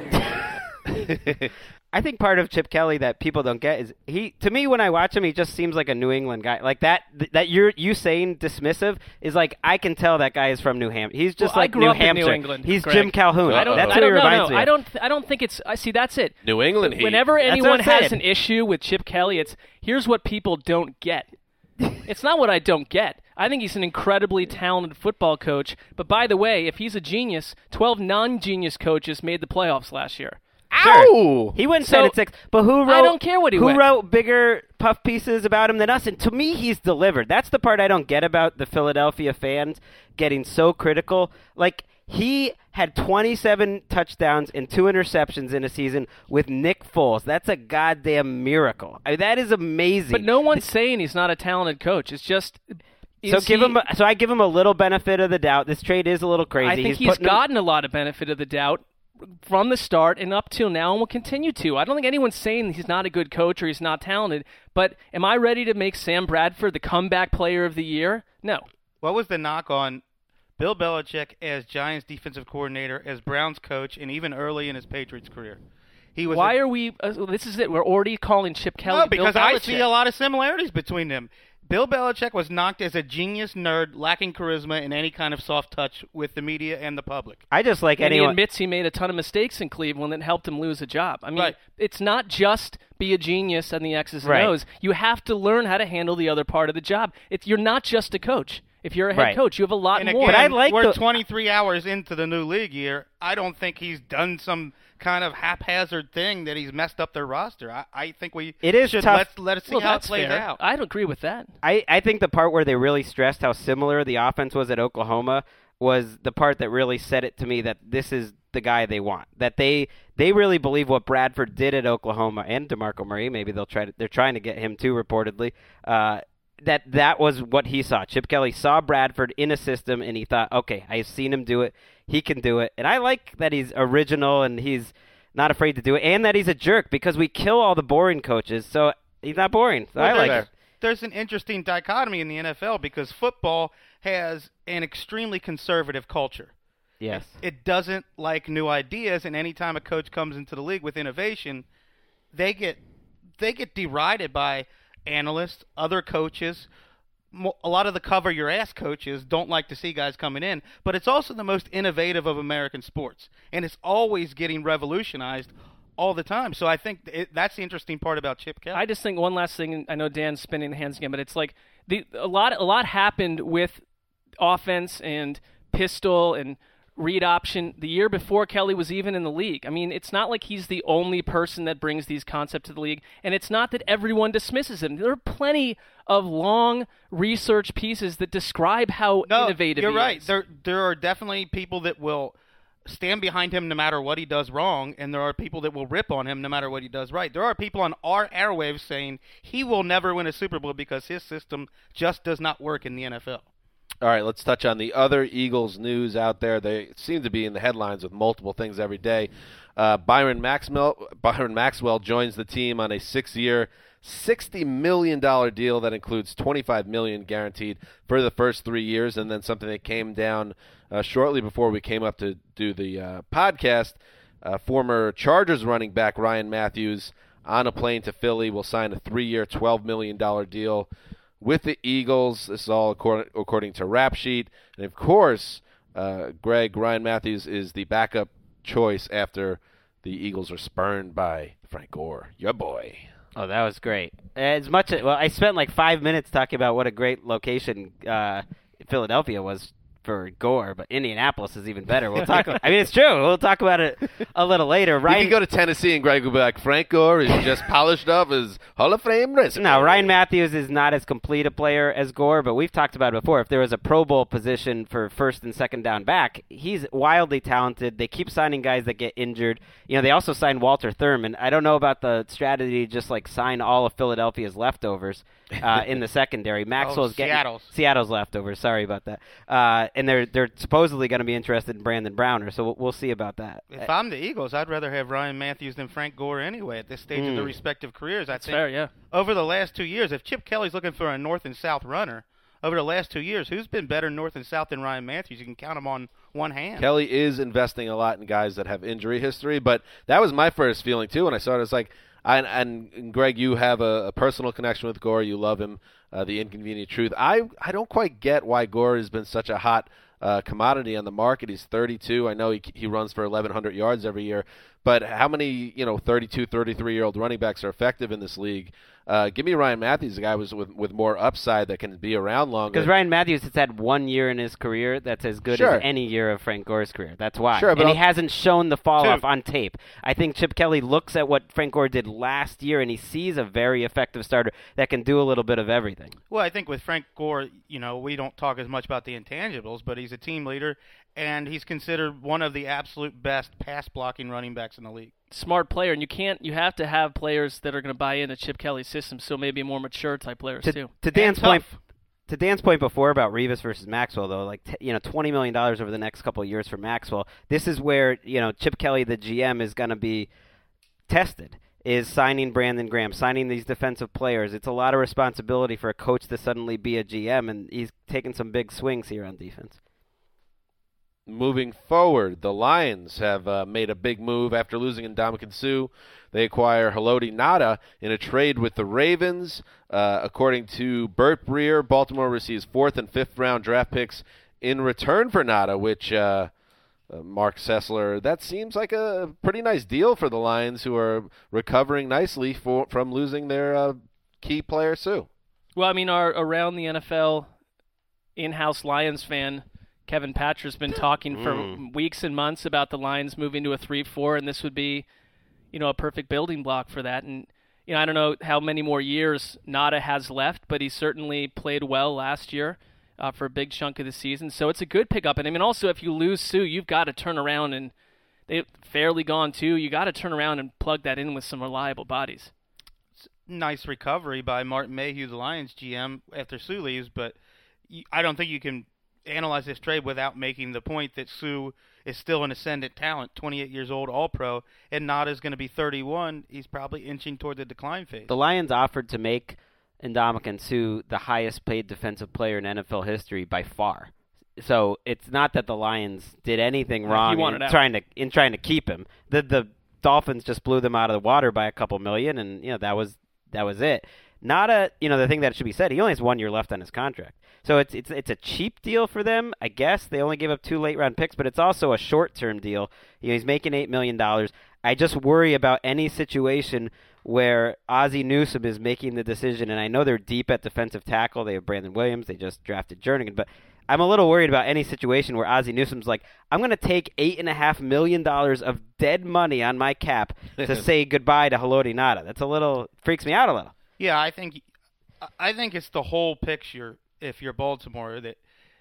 I think part of Chip Kelly that people don't get is he. To me, when I watch him, he just seems like a New England guy. Like that. Th- that you're you saying dismissive is like I can tell that guy is from New Hampshire. He's just well, like I grew New up Hampshire. In New England, He's Greg. Jim Calhoun. I don't. That's I what don't he know. reminds No, me I of. don't. I don't think it's. I see. That's it. New England Heat. Whenever That's anyone what I'm has saying. an issue with Chip Kelly, it's here's what people don't get. It's not what I don't get. I think he's an incredibly talented football coach. But by the way, if he's a genius, twelve non-genius coaches made the playoffs last year. Sure. He went So, ten and six, but who wrote? I don't care what he who went. wrote bigger puff pieces about him than us. And to me, he's delivered. That's the part I don't get about the Philadelphia fans getting so critical. Like he had twenty-seven touchdowns and two interceptions in a season with Nick Foles. That's a goddamn miracle. I mean, that is amazing. But no one's saying he's not a talented coach. It's just. So is give he- him. A, so I give him a little benefit of the doubt. This trade is a little crazy. I think he's, he's, putting him- gotten a lot of benefit of the doubt from the start and up till now and will continue to. I don't think anyone's saying he's not a good coach or he's not talented, but am I ready to make Sam Bradford the comeback player of the year? No. What was the knock on Bill Belichick as Giants defensive coordinator, as Browns coach, and even early in his Patriots career? He was Why a, are we uh, this is it. We're already calling Chip Kelly No, because Bill I Belichick. see a lot of similarities between them. Bill Belichick was knocked as a genius nerd, lacking charisma and any kind of soft touch with the media and the public. I just like And anyone. he admits he made a ton of mistakes in Cleveland that helped him lose a job. I mean, Right. it's not just be a genius and the X's and Right. O's. You have to learn how to handle the other part of the job. It's, you're not just a coach. If you're a head Right. coach, you have a lot And more. again, But I like we're the- twenty-three hours into the new league year. I don't think he's done some kind of haphazard thing that he's messed up their roster. I, I think we It is should tough. let let us see well, how it that's plays fair. out. I'd agree with that. I, I think the part where they really stressed how similar the offense was at Oklahoma was the part that really said it to me that this is the guy they want. That they they really believe what Bradford did at Oklahoma and DeMarco Murray. Maybe they'll try to they're trying to get him too, reportedly. Uh, that that was what he saw. Chip Kelly saw Bradford in a system and he thought, okay, I've seen him do it. He can do it. And I like that he's original and he's not afraid to do it, and that he's a jerk because we kill all the boring coaches. So he's not boring. So I Well, like there's, it. there's an interesting dichotomy in the N F L because football has an extremely conservative culture. Yes. It doesn't like new ideas, and anytime a coach comes into the league with innovation, they get they get derided by analysts, other coaches. Mo- A lot of the cover your ass coaches don't like to see guys coming in, but it's also the most innovative of American sports, and it's always getting revolutionized all the time. So I think it, that's the interesting part about Chip Kelly. I just think one last thing. I know Dan's spinning the hands again, but it's like the a lot a lot happened with offense and pistol and read option the year before Kelly was even in the league. I mean, it's not like he's the only person that brings these concepts to the league, and it's not that everyone dismisses him. There are plenty of long research pieces that describe how no, innovative you're he right. is. There there are definitely people that will stand behind him no matter what he does wrong, and there are people that will rip on him no matter what he does right. There are people on our airwaves saying he will never win a Super Bowl because his system just does not work in the N F L. All right, let's touch on the other Eagles news out there. They seem to be in the headlines with multiple things every day. Uh, Byron Maxwell, Byron Maxwell joins the team on a six-year, sixty million dollars deal that includes twenty-five million dollars guaranteed for the first three years, and then something that came down uh, shortly before we came up to do the uh, podcast. Uh, former Chargers running back Ryan Matthews on a plane to Philly will sign a three-year, twelve million dollars deal with the Eagles. This is all according, according to Rap Sheet. And, of course, uh, Greg, Ryan Matthews is the backup choice after the Eagles are spurned by Frank Gore, your boy. Oh, that was great. As much as, well, I spent like five minutes talking about what a great location uh, Philadelphia was for Gore, but Indianapolis is even better. We'll talk. I mean, it's true. We'll talk about it a little later. You Ryan, can go to Tennessee and Greg will be like, Frank Gore is just polished up as Hall of Fame resume. No, Ryan Matthews is not as complete a player as Gore, but we've talked about it before. If there was a Pro Bowl position for first and second down back, he's wildly talented. They keep signing guys that get injured. You know, they also signed Walter Thurman. I don't know about the strategy to just like sign all of Philadelphia's leftovers uh, in the secondary. Maxwell's Oh, getting Seattle's. Seattle's leftovers. Sorry about that. Uh, and they're they're supposedly going to be interested in Brandon Browner, so we'll, we'll see about that. If I'm the Eagles, I'd rather have Ryan Matthews than Frank Gore anyway at this stage mm. of their respective careers. I That's think fair, yeah. Over the last two years, if Chip Kelly's looking for a north and south runner, over the last two years, who's been better north and south than Ryan Matthews? You can count them on one hand. Kelly is investing a lot in guys that have injury history, but that was my first feeling too when I saw it. It's like, I, and, and Greg, you have a, a personal connection with Gore. You love him, uh, the inconvenient truth. I, I don't quite get why Gore has been such a hot uh, commodity on the market. He's thirty-two. I know he he runs for eleven hundred yards every year, but how many you know thirty-two, thirty-three-year-old running backs are effective in this league? Uh, give me Ryan Matthews, a guy with with more upside that can be around longer. Because Ryan Matthews has had one year in his career that's as good sure. as any year of Frank Gore's career. That's why. Sure, but and I'll he hasn't shown the fall Two. off on tape. I think Chip Kelly looks at what Frank Gore did last year, and he sees a very effective starter that can do a little bit of everything. Well, I think with Frank Gore, you know, we don't talk as much about the intangibles, but he's a team leader, and he's considered one of the absolute best pass-blocking running backs in the league. Smart player, and you can't. You have to have players that are going to buy into Chip Kelly's system. So maybe more mature type players to, too. To Dan's point, to Dan's point before about Revis versus Maxwell, though, like t- you know, twenty million dollars over the next couple of years for Maxwell. This is where you know Chip Kelly, the G M, is going to be tested. Is signing Brandon Graham, signing these defensive players. It's a lot of responsibility for a coach to suddenly be a G M, and he's taking some big swings here on defense. Moving forward, the Lions have uh, made a big move after losing Ndamukong Suh. They acquire Haloti Ngata in a trade with the Ravens. Uh, according to Burt Breer, Baltimore receives fourth and fifth round draft picks in return for Ngata, which uh, uh, Mark Sessler, that seems like a pretty nice deal for the Lions, who are recovering nicely for, from losing their uh, key player, Suh. Well, I mean, our Around the N F L in-house Lions fan, Kevin Patrick's been talking for Mm. weeks and months about the Lions moving to a three four, and this would be, you know, a perfect building block for that. And, you know, I don't know how many more years Ngata has left, but he certainly played well last year uh, for a big chunk of the season. So it's a good pickup. And, I mean, also, if you lose Suh, you've got to turn around, and they've fairly gone too. You got to turn around and plug that in with some reliable bodies. Nice recovery by Martin Mayhew, the Lions G M, after Suh leaves, but I don't think you can analyze this trade without making the point that Suh is still an ascendant talent, twenty-eight years old, all-pro, and Ngata is going to be thirty-one. He's probably inching toward the decline phase. The Lions offered to make Ndamukong Suh the highest-paid defensive player in N F L history by far. So it's not that the Lions did anything Yeah, wrong he wanted in out. trying to in trying to keep him. The the Dolphins just blew them out of the water by a couple million, and you know that was that was it. Not a you know the thing that should be said. He only has one year left on his contract. So it's it's it's a cheap deal for them, I guess. They only gave up two late round picks, but it's also a short term deal. You know, he's making eight million dollars. I just worry about any situation where Ozzie Newsome is making the decision, and I know they're deep at defensive tackle. They have Brandon Williams. They just drafted Jernigan, but I'm a little worried about any situation where Ozzie Newsome's like, I'm going to take eight and a half million dollars of dead money on my cap to say goodbye to Haloti Ngata. That's a little freaks me out a little. Yeah, I think I think it's the whole picture. If you're Baltimore, that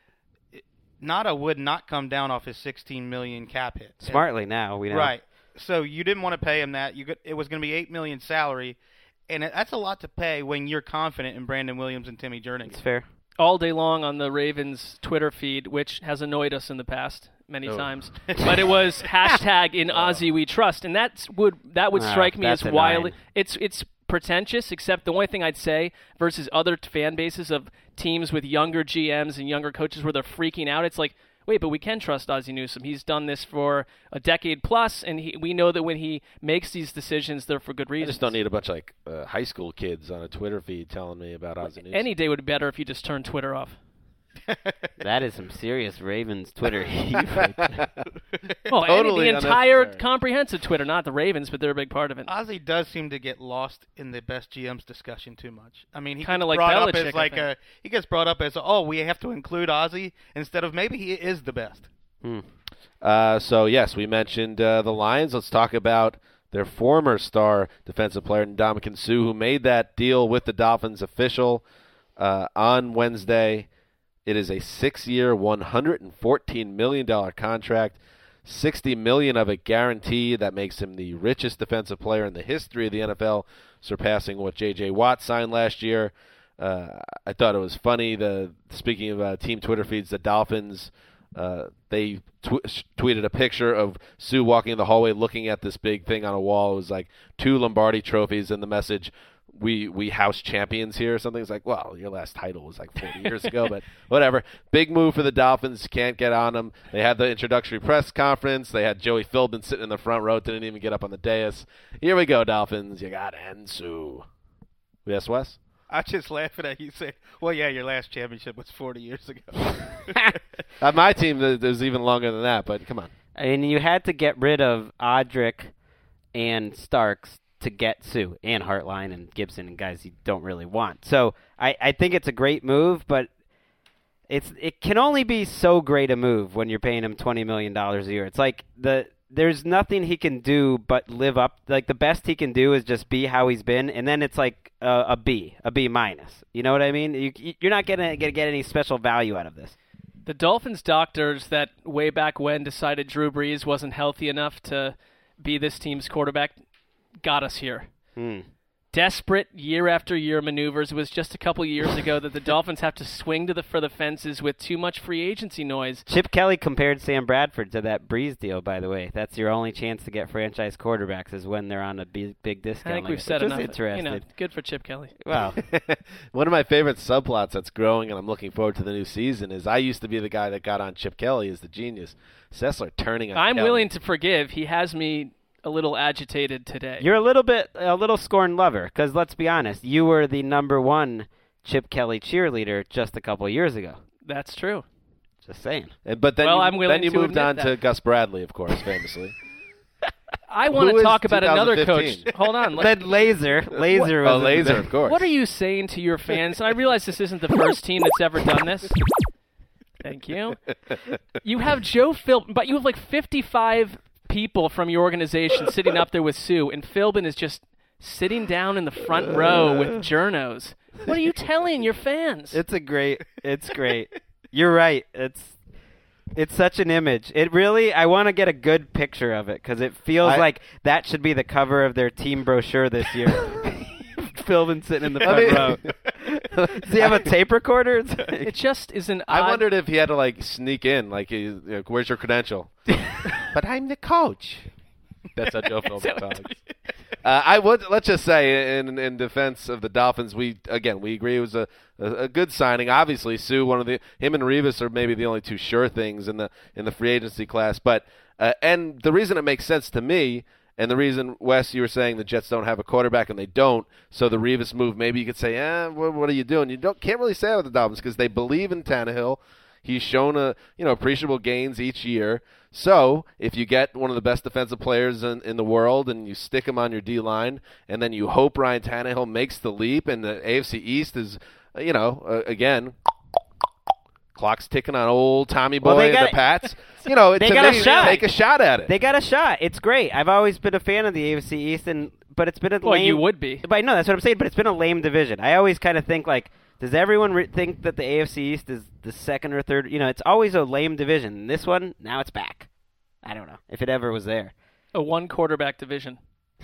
Ngata would not come down off his sixteen million dollars cap hit. Smartly now, we know. Right. So you didn't want to pay him that. You got, it was going to be eight million dollars salary, and it, that's a lot to pay when you're confident in Brandon Williams and Timmy Jernigan. It's fair. All day long on the Ravens Twitter feed, which has annoyed us in the past many Oh. times, but it was hashtag in Ozzie we trust, and that's would that would Ah, strike me as that's wildly. annoying. It's it's pretentious, except the only thing I'd say versus other t- fan bases of teams with younger G Ms and younger coaches where they're freaking out. It's like, wait, but we can trust Ozzie Newsome. He's done this for a decade plus, and he, we know that when he makes these decisions, they're for good I reasons. just don't need a bunch of like uh, high school kids on a Twitter feed telling me about Ozzie Newsome. Any day would be better if you just turned Twitter off. That is some serious Ravens Twitter heat right there. Well, Totally any, the entire unnecessary. comprehensive Twitter, not the Ravens, but they're a big part of it. Ozzie does seem to get lost in the best G Ms discussion too much. I mean, he Kinda gets like brought up Belichick, as I like think. a he gets brought up as oh we have to include Ozzie instead of maybe he is the best. Hmm. Uh, so, yes, we mentioned uh, the Lions. Let's talk about their former star defensive player, Ndamukong Suh, who made that deal with the Dolphins official uh, on Wednesday. It is a six-year, one hundred fourteen million dollars contract, sixty million dollars of it guaranteed. That makes him the richest defensive player in the history of the N F L, surpassing what J J. Watt signed last year. Uh, I thought it was funny. The speaking of uh, team Twitter feeds, the Dolphins uh, they tw- tweeted a picture of Sue walking in the hallway, looking at this big thing on a wall. It was like two Lombardi trophies, and the message, "We we house champions here," or something. It's like, well, your last title was like forty years ago, but whatever. Big move for the Dolphins. Can't get on them. They had the introductory press conference. They had Joey Philbin sitting in the front row. Didn't even get up on the dais. Here we go, Dolphins. You got Sue. Yes, Wes? I just laughing at you say, well, yeah, your last championship was forty years ago. On my team, it was even longer than that, but come on. And you had to get rid of Odrick and Starks to get Sue and Hartline and Gibson and guys you don't really want. So I, I think it's a great move, but it's it can only be so great a move when you're paying him twenty million dollars a year. It's like the there's nothing he can do but live up. Like the best he can do is just be how he's been, and then it's like a, a B, a B minus. You know what I mean? You, you're not gonna get any special value out of this. The Dolphins doctors that way back when decided Drew Brees wasn't healthy enough to be this team's quarterback got us here. Hmm. Desperate year after year maneuvers. It was just a couple years ago that the Dolphins have to swing to the for the fences with too much free agency noise. Chip Kelly compared Sam Bradford to that Breeze deal, by the way. That's your only chance to get franchise quarterbacks is when they're on a big, big discount. I think like we've it. said Just enough. interested. You know, good for Chip Kelly. Wow. One of my favorite subplots that's growing, and I'm looking forward to the new season, is I used to be the guy that got on Chip Kelly as the genius. Sessler turning on I'm Kelly. willing to forgive. He has me a little agitated today. You're a little bit, a little scorned lover, because let's be honest, you were the number one Chip Kelly cheerleader just a couple years ago. That's true. Just saying. Uh, But then Well, you, I'm willing then you to moved admit on that. to Gus Bradley, of course, famously. I want Who to is talk about another twenty fifteen? coach. Hold on. Then Laser. Laser was Oh, Laser, of course. What are you saying to your fans? And I realize this isn't the first team that's ever done this. Thank you. You have Joe Philbin, but you have like fifty-five people from your organization sitting up there with Sue, and Philbin is just sitting down in the front row with journos. What are you telling your fans? It's a great. It's great. You're right. It's it's such an image. It really. I want to get a good picture of it because it feels I- like that should be the cover of their team brochure this year. Philbin sitting in the I front mean- row. Does he have a tape recorder? It's like- It just is an I odd... wondered if he had to, like, sneak in. Like, he, you know, where's your credential? But I'm the coach. That's how Joe Philbin talks. Uh, I would let's just say, in in defense of the Dolphins, we again we agree it was a, a, a good signing. Obviously, Sue, one of the him and Revis are maybe the only two sure things in the in the free agency class. But uh, and the reason it makes sense to me, and the reason Wes, you were saying the Jets don't have a quarterback and they don't, so the Revis move, maybe you could say, eh, what, what are you doing? You don't can't really say that with the Dolphins because they believe in Tannehill. He's shown a you know appreciable gains each year. So if you get one of the best defensive players in, in the world and you stick him on your D-line and then you hope Ryan Tannehill makes the leap and the A F C East is, uh, you know, uh, again, clock's ticking on old Tommy Boy Well, they and got the Pats. You know, they to got a me, shot. take a shot at it. They got a shot. It's great. I've always been a fan of the A F C East, and but it's been a Well, lame. you would be. But no, that's what I'm saying. But it's been a lame division. I always kind of think like, does everyone re- think that the A F C East is the second or third? You know, it's always a lame division. And this one, now it's back. I don't know if it ever was there. A one-quarterback division.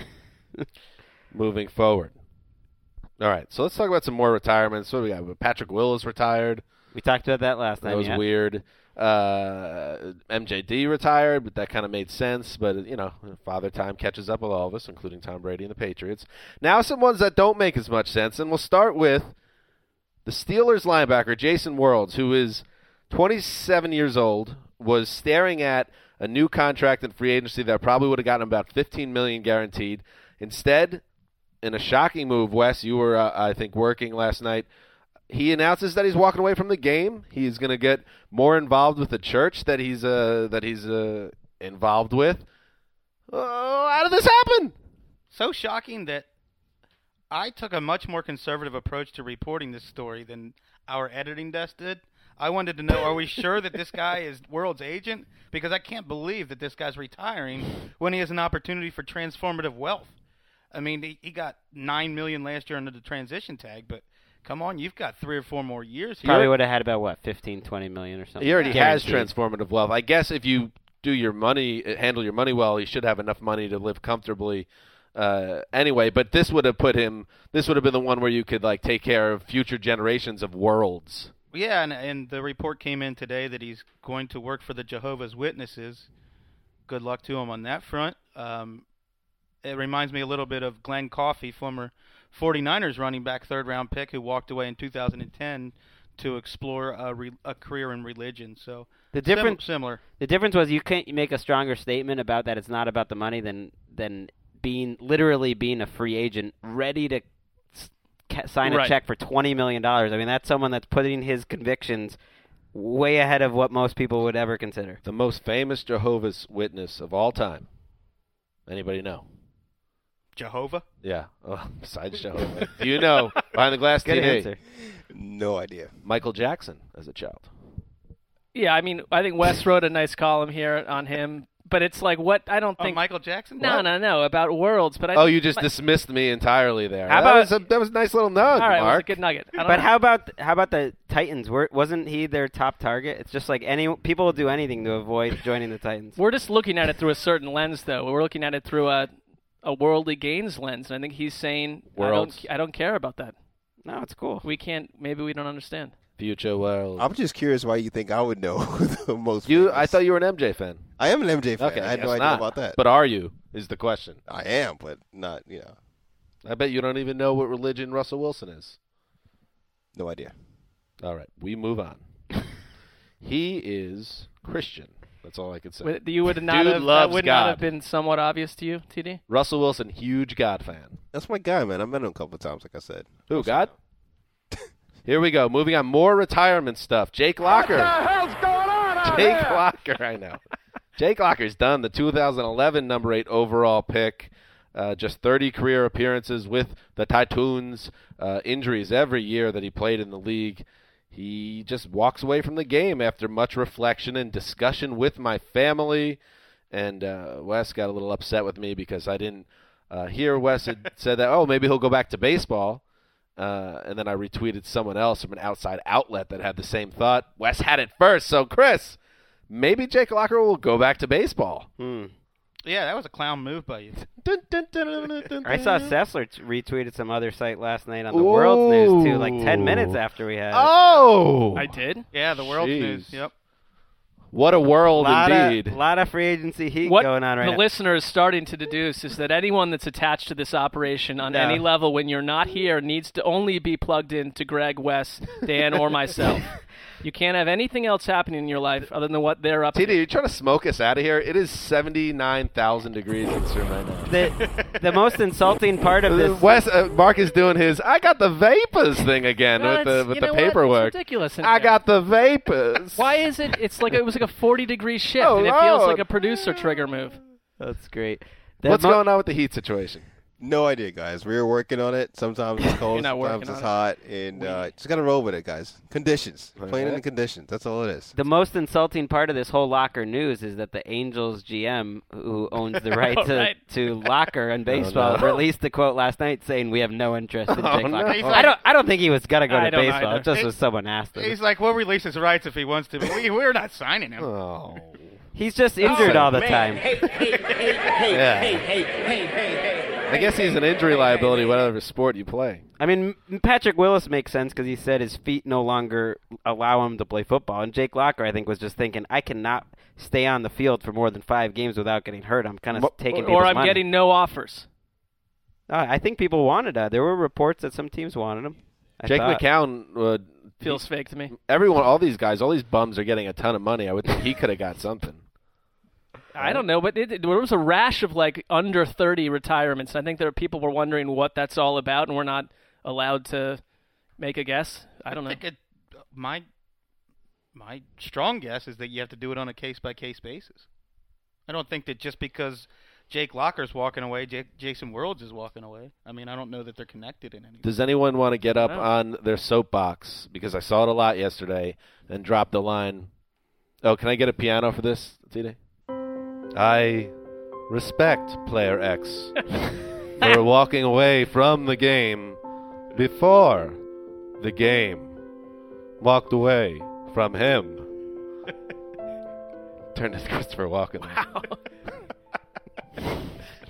Moving forward. All right, so let's talk about some more retirements. What do we got? Patrick Willis retired. We talked about that last That time. was yeah. weird. Uh, M J D retired, but that kind of made sense. But, you know, Father Time catches up with all of us, including Tom Brady and the Patriots. Now some ones that don't make as much sense, and we'll start with the Steelers linebacker, Jason Worlds, who is twenty-seven years old, was staring at a new contract in free agency that probably would have gotten him about fifteen million dollars guaranteed. Instead, in a shocking move, Wes, you were, uh, I think, working last night, he announces that he's walking away from the game. He's going to get more involved with the church that he's uh, that he's uh, involved with. Oh, how did this happen? So shocking that I took a much more conservative approach to reporting this story than our editing desk did. I wanted to know, are we sure that this guy is World's agent? Because I can't believe that this guy's retiring when he has an opportunity for transformative wealth. I mean, he, he got nine million dollars last year under the transition tag, but come on, you've got three or four more years here. Probably would have had about, what, fifteen, twenty million or something. He already has Guaranteed. transformative wealth. I guess if you do your money, handle your money well, he should have enough money to live comfortably Uh, anyway, but this would have put him. This would have been the one where you could like take care of future generations of worlds. Yeah, and, and the report came in today that he's going to work for the Jehovah's Witnesses. Good luck to him on that front. Um, it reminds me a little bit of Glenn Coffey, former forty-niners running back, third-round pick, who walked away in two thousand ten to explore a, re- a career in religion. So the difference, sim- similar. The difference was you can't make a stronger statement about that it's not about the money than than being literally being a free agent ready to s- ca- sign Right. a check for twenty million dollars. I mean, that's someone that's putting his convictions way ahead of what most people would ever consider. The most famous Jehovah's Witness of all time. Anybody know? Jehovah? Yeah. Oh, besides Jehovah. Do you know? Behind the Glass Good T V. answer. No idea. Michael Jackson as a child. Yeah, I mean, I think Wes wrote a nice column here on him, but it's like what I don't Oh, think. Michael Jackson? no, What? no, no, about worlds. But I Oh, you just my- dismissed me entirely there. How that about- was a, that was a nice little nug, all right, it was a Mark. good nugget. I don't But know. how about how about the Titans? Were, wasn't he their top target? It's just like any people will do anything to avoid joining the Titans. We're just looking at it through a certain lens, though. We're looking at it through a a worldly gains lens, and I think he's saying, I Worlds. don't, I don't care about that. No, it's cool. We can't. Maybe we don't understand. Future world. I'm just curious why you think I would know the most. you. famous. I thought you were an M J fan. I am an M J fan. Okay, I had guess no idea not. about that. But are you? Is the question. I am, but not, you know, I bet you don't even know what religion Russell Wilson is. no idea. All right, we move on. He is Christian. That's all I could say. Would- You would not Dude have. That loves would God. not have been somewhat obvious to you, T D. Russell Wilson, huge God fan. That's my guy, man. I met him a couple of times, like I said. Who, God? Here we go. Moving on. More retirement stuff. Jake Locker. What the hell's going on Jake there? Locker, I know. Jake Locker's done. The two thousand eleven number eight overall pick. Uh, just thirty career appearances with the Titans. Uh, injuries every year that he played in the league. He just walks away from the game after much reflection and discussion with my family. And uh, Wes got a little upset with me because I didn't uh, hear Wes had said that, oh, maybe he'll go back to baseball. Uh, and then I retweeted someone else from an outside outlet that had the same thought. Wes had it first. So, Chris, maybe Jake Locker will go back to baseball. Hmm. Yeah, that was a clown move by you. Dun, dun, dun, dun, dun, dun, I saw dun. Sessler t- retweeted some other site last night on the World's News, too, like ten minutes after we had it. Oh! I did. Yeah, the world Jeez. news. Yep. What a world lot indeed. Of, lot of free agency heat What going on right the now. listener is starting to deduce is that anyone that's attached to this operation on No. any level when you're not here needs to only be plugged in to Greg, Wes, Dan, or myself. You can't have anything else happening in your life other than what they're up T D, to. you trying to smoke us out of here? It is seventy-nine thousand degrees in this room right now. The, the most insulting part of this... Wes, uh, Mark is doing his, I got the vapors thing again Well, with the, it's- with you the know what? It's paperwork. ridiculous in I here. got the vapors. Why is it? It's like it was like a forty degree shift, Oh, and it feels Lord. like a producer trigger move. That's great. The What's mo- going on with the heat situation? No idea, guys. We're working on it. Sometimes it's cold, You're not sometimes working it's on hot, and uh, just gotta roll with it, guys. Conditions, playing in Okay. the conditions. That's all it is. The most insulting part of this whole Locker news is that the Angels G M, who owns the right to, Right. to Locker and baseball, no. released a quote last night saying we have no interest in Oh, Jake no. Locker. He's I like- don't. I don't think he was gonna go I to don't baseball. either. It just He- was someone asked him. He's like, we'll release his rights if he wants to, but we, we're not signing him. Oh. He's just injured all the time. Yeah. I guess he's an injury liability, whatever sport you play. I mean, M- Patrick Willis makes sense because he said his feet no longer allow him to play football. And Jake Locker, I think, was just thinking, I cannot stay on the field for more than five games without getting hurt. I'm kind of Mo- taking Or, people's or I'm money. getting no offers. Uh, I think people wanted that. There were reports that some teams wanted him. I Jake thought. McCown, uh, Feels fake to me. everyone, all these guys, all these bums are getting a ton of money. I would think he could have got something. I don't know, but it, it- there was a rash of like under thirty retirements. I think there are people were wondering what that's all about, and we're not allowed to make a guess. I don't know. I think it, my my strong guess is that you have to do it on a case by case basis. I don't think that just because Jake Locker's walking away, Jake, Jason Worlds is walking away. I mean, I don't know that they're connected in any way. Does anyone want to get up No. on their soapbox? Because I saw it a lot yesterday and drop the line. Oh, can I get a piano for this, T D? I respect Player X for walking away from the game before the game walked away from him. Turn to Christopher Walken.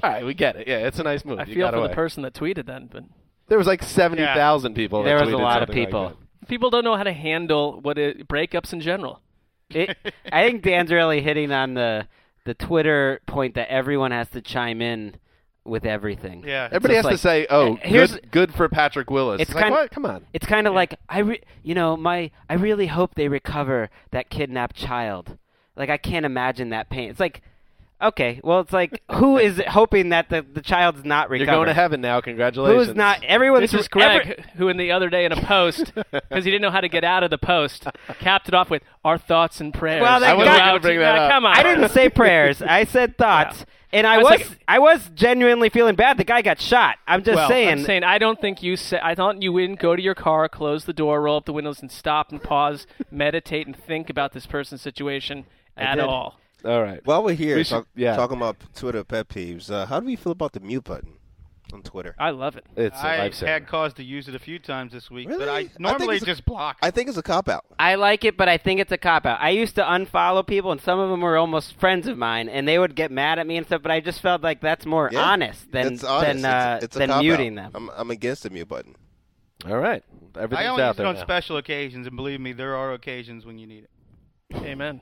All right, we get it. Yeah, it's a nice move. I You feel got for away. the person that tweeted then, but There was like seventy thousand people. There that was a tweeted lot of something like people. that. people don't know how to handle what it, breakups in general. It, I think Dan's really hitting on the the Twitter point that everyone has to chime in with everything. Yeah. Everybody has just to say, "Oh, uh, here's- good, good for Patrick Willis." It's It's like, kind- what? Come on. It's kind of like I, re- you know, my I really hope they recover that kidnapped child. Like I can't imagine that pain. It's like, okay, well, it's like who is hoping that the, the child's not recovered? You're going to heaven now. Congratulations. Who's not? Everyone's This is Greg, every- who in the other day in a post, because he didn't know how to get out of the post, capped it off with our thoughts and prayers. Well, they I wasn't got- going to bring that Yeah, up. Come on. I didn't say prayers. I said thoughts. Yeah. And I, I was, was like- I was genuinely feeling bad. The guy got shot. I'm just well, saying. I'm saying I don't think you said. I thought you wouldn't go to your car, close the door, roll up the windows, and stop and pause, meditate, and think about this person's situation at did. all. All right. While we're here We should- talk, yeah. talking about Twitter pet peeves, uh, how do we feel about the mute button on Twitter? I love it. It's a I lifesaver. had cause to use it a few times this week, but Really? I I think normally it's a- just block. I think it's a cop out. I like it, but I think it's a cop-out. I used to unfollow people, and some of them were almost friends of mine, and they would get mad at me and stuff, but I just felt like that's more Yeah, honest than, it's honest. than, uh, it's, it's a than cop-out. muting them. I'm, I'm against the mute button. All right. I Everything's only out use it there on now. special occasions, and believe me, there are occasions when you need it. Amen.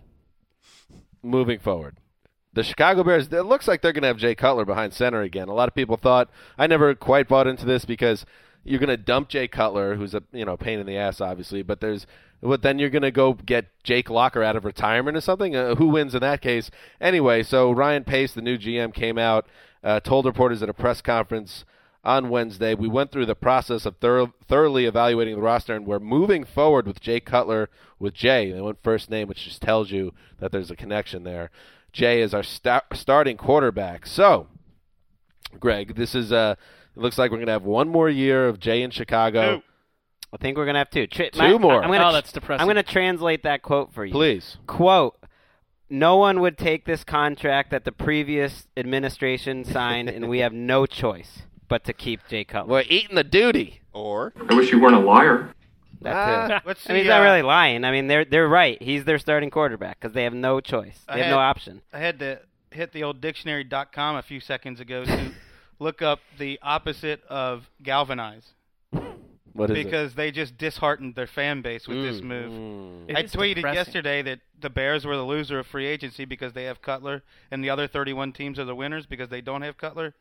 Moving forward. The Chicago Bears, it looks like they're going to have Jay Cutler behind center again. A lot of people thought, I never quite bought into this because you're going to dump Jay Cutler, who's a you know pain in the ass, obviously, but there's but then you're going to go get Jake Locker out of retirement or something? Uh, who wins in that case? Anyway, so Ryan Pace, the new G M, came out, uh, told reporters at a press conference on Wednesday, we went through the process of thorough, thoroughly evaluating the roster, and we're moving forward with Jay Cutler with Jay. They went first name, which just tells you that there's a connection there. Jay is our sta- starting quarterback. So, Greg, this is uh, it looks like we're going to have one more year of Jay in Chicago. Two. I think we're going to have two. Tri- Two my- more. I'm gonna, Oh, that's depressing. I'm going to translate that quote for you. Please. Quote, no one would take this contract that the previous administration signed, and we have no choice but to keep Jay Cutler. We're eating the duty. Or I wish you weren't a liar. That's Ah. it. Let's see. I mean, he's uh, not really lying. I mean, they're they're right. He's their starting quarterback because they have no choice. They I have had- no option. I had to hit the old dictionary dot com a few seconds ago to look up the opposite of galvanize What is because they just disheartened their fan base with this Mm. move. it? It I is tweeted depressing. yesterday that the Bears were the loser of free agency because they have Cutler, and the other thirty-one teams are the winners because they don't have Cutler.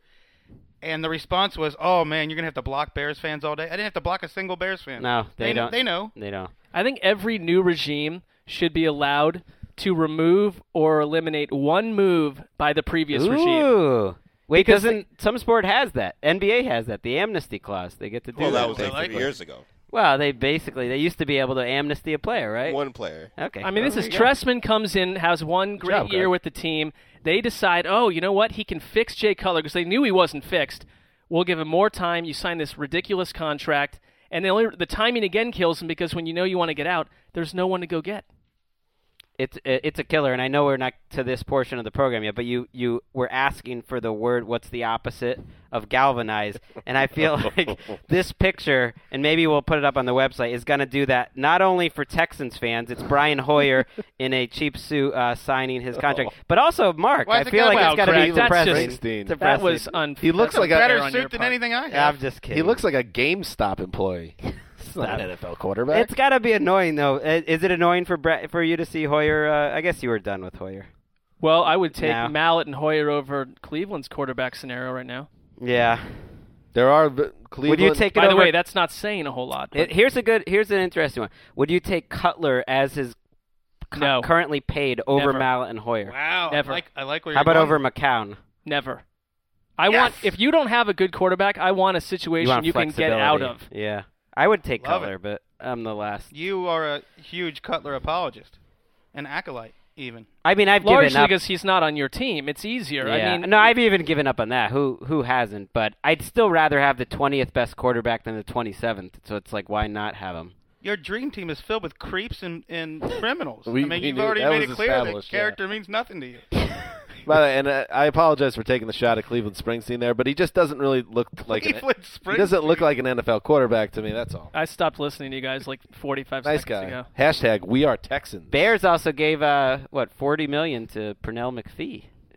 And the response was, "Oh man, you're gonna have to block Bears fans all day." I didn't have to block a single Bears fan. No, they, they, kn- don't. They know. They don't. I think every new regime should be allowed to remove or eliminate one move by the previous regime. Ooh. Wait, Because doesn't some sport has that? N B A has that. The amnesty clause. They get to do well, that. that was like like three it. years ago. Well, they basically they used to be able to amnesty a player, right? One player. Okay. I mean, this Well, is there you go. Tressman comes in, has one great job, year Greg. with the team. They decide, oh, you know what? He can fix Jay Cutler because they knew he wasn't fixed. We'll give him more time. You sign this ridiculous contract, and the, only, the timing again kills him because when you know you want to get out, there's no one to go get. It's it's a killer, and I know we're not to this portion of the program yet, but you, you were asking for the word, what's the opposite of galvanize, and I feel like this picture, and maybe we'll put it up on the website, is going to do that not only for Texans fans, it's Brian Hoyer in a cheap suit uh, signing his contract, but also Mark. Why I is it feel like galvanize? it's got to Wow, be Craig, that's depressing. just- Depressing. That was un- He looks that's like a- Better error on your suit than part. anything I have. I'm just kidding. He looks like a GameStop employee. It's not an N F L quarterback. It's got to be annoying, though. I- Is it annoying for Brett, for you to see Hoyer? Uh, I guess you were done with Hoyer. Well, I would take No. Mallett and Hoyer over Cleveland's quarterback scenario right now. Yeah. there are v- Cleveland. Would you take it By the over? way, that's not saying a whole lot. but- It- here's a good. Here's an interesting one. Would you take Cutler as his cu- No. currently paid over Never. Mallett and Hoyer? Wow. Never. I like, I like where How you're about going. over McCown? Never. I Yes! want if you don't have a good quarterback, I want a situation want you, can get out flexibility. of. Yeah, I would take Love Cutler, but I'm the last. You are a huge Cutler apologist, an acolyte, even. I mean, I've Largely given up. because he's not on your team. It's easier. Yeah. I mean, no, I've even given up on that. Who who hasn't? But I'd still rather have the twentieth best quarterback than the twenty-seventh. So it's like, why not have him? Your dream team is filled with creeps and, and criminals. We- I mean, we you've knew- already that made was it clear that established, yeah. character means nothing to you. By the way, and uh, I apologize for taking the shot at Cleveland Springsteen there, but he just doesn't really look like an, Cleveland he doesn't look Springsteen. like an N F L quarterback to me. That's all. I stopped listening to you guys like forty-five Nice seconds guy. ago. Hashtag We Are Texans. Bears also gave uh what forty million to Pernell McPhee.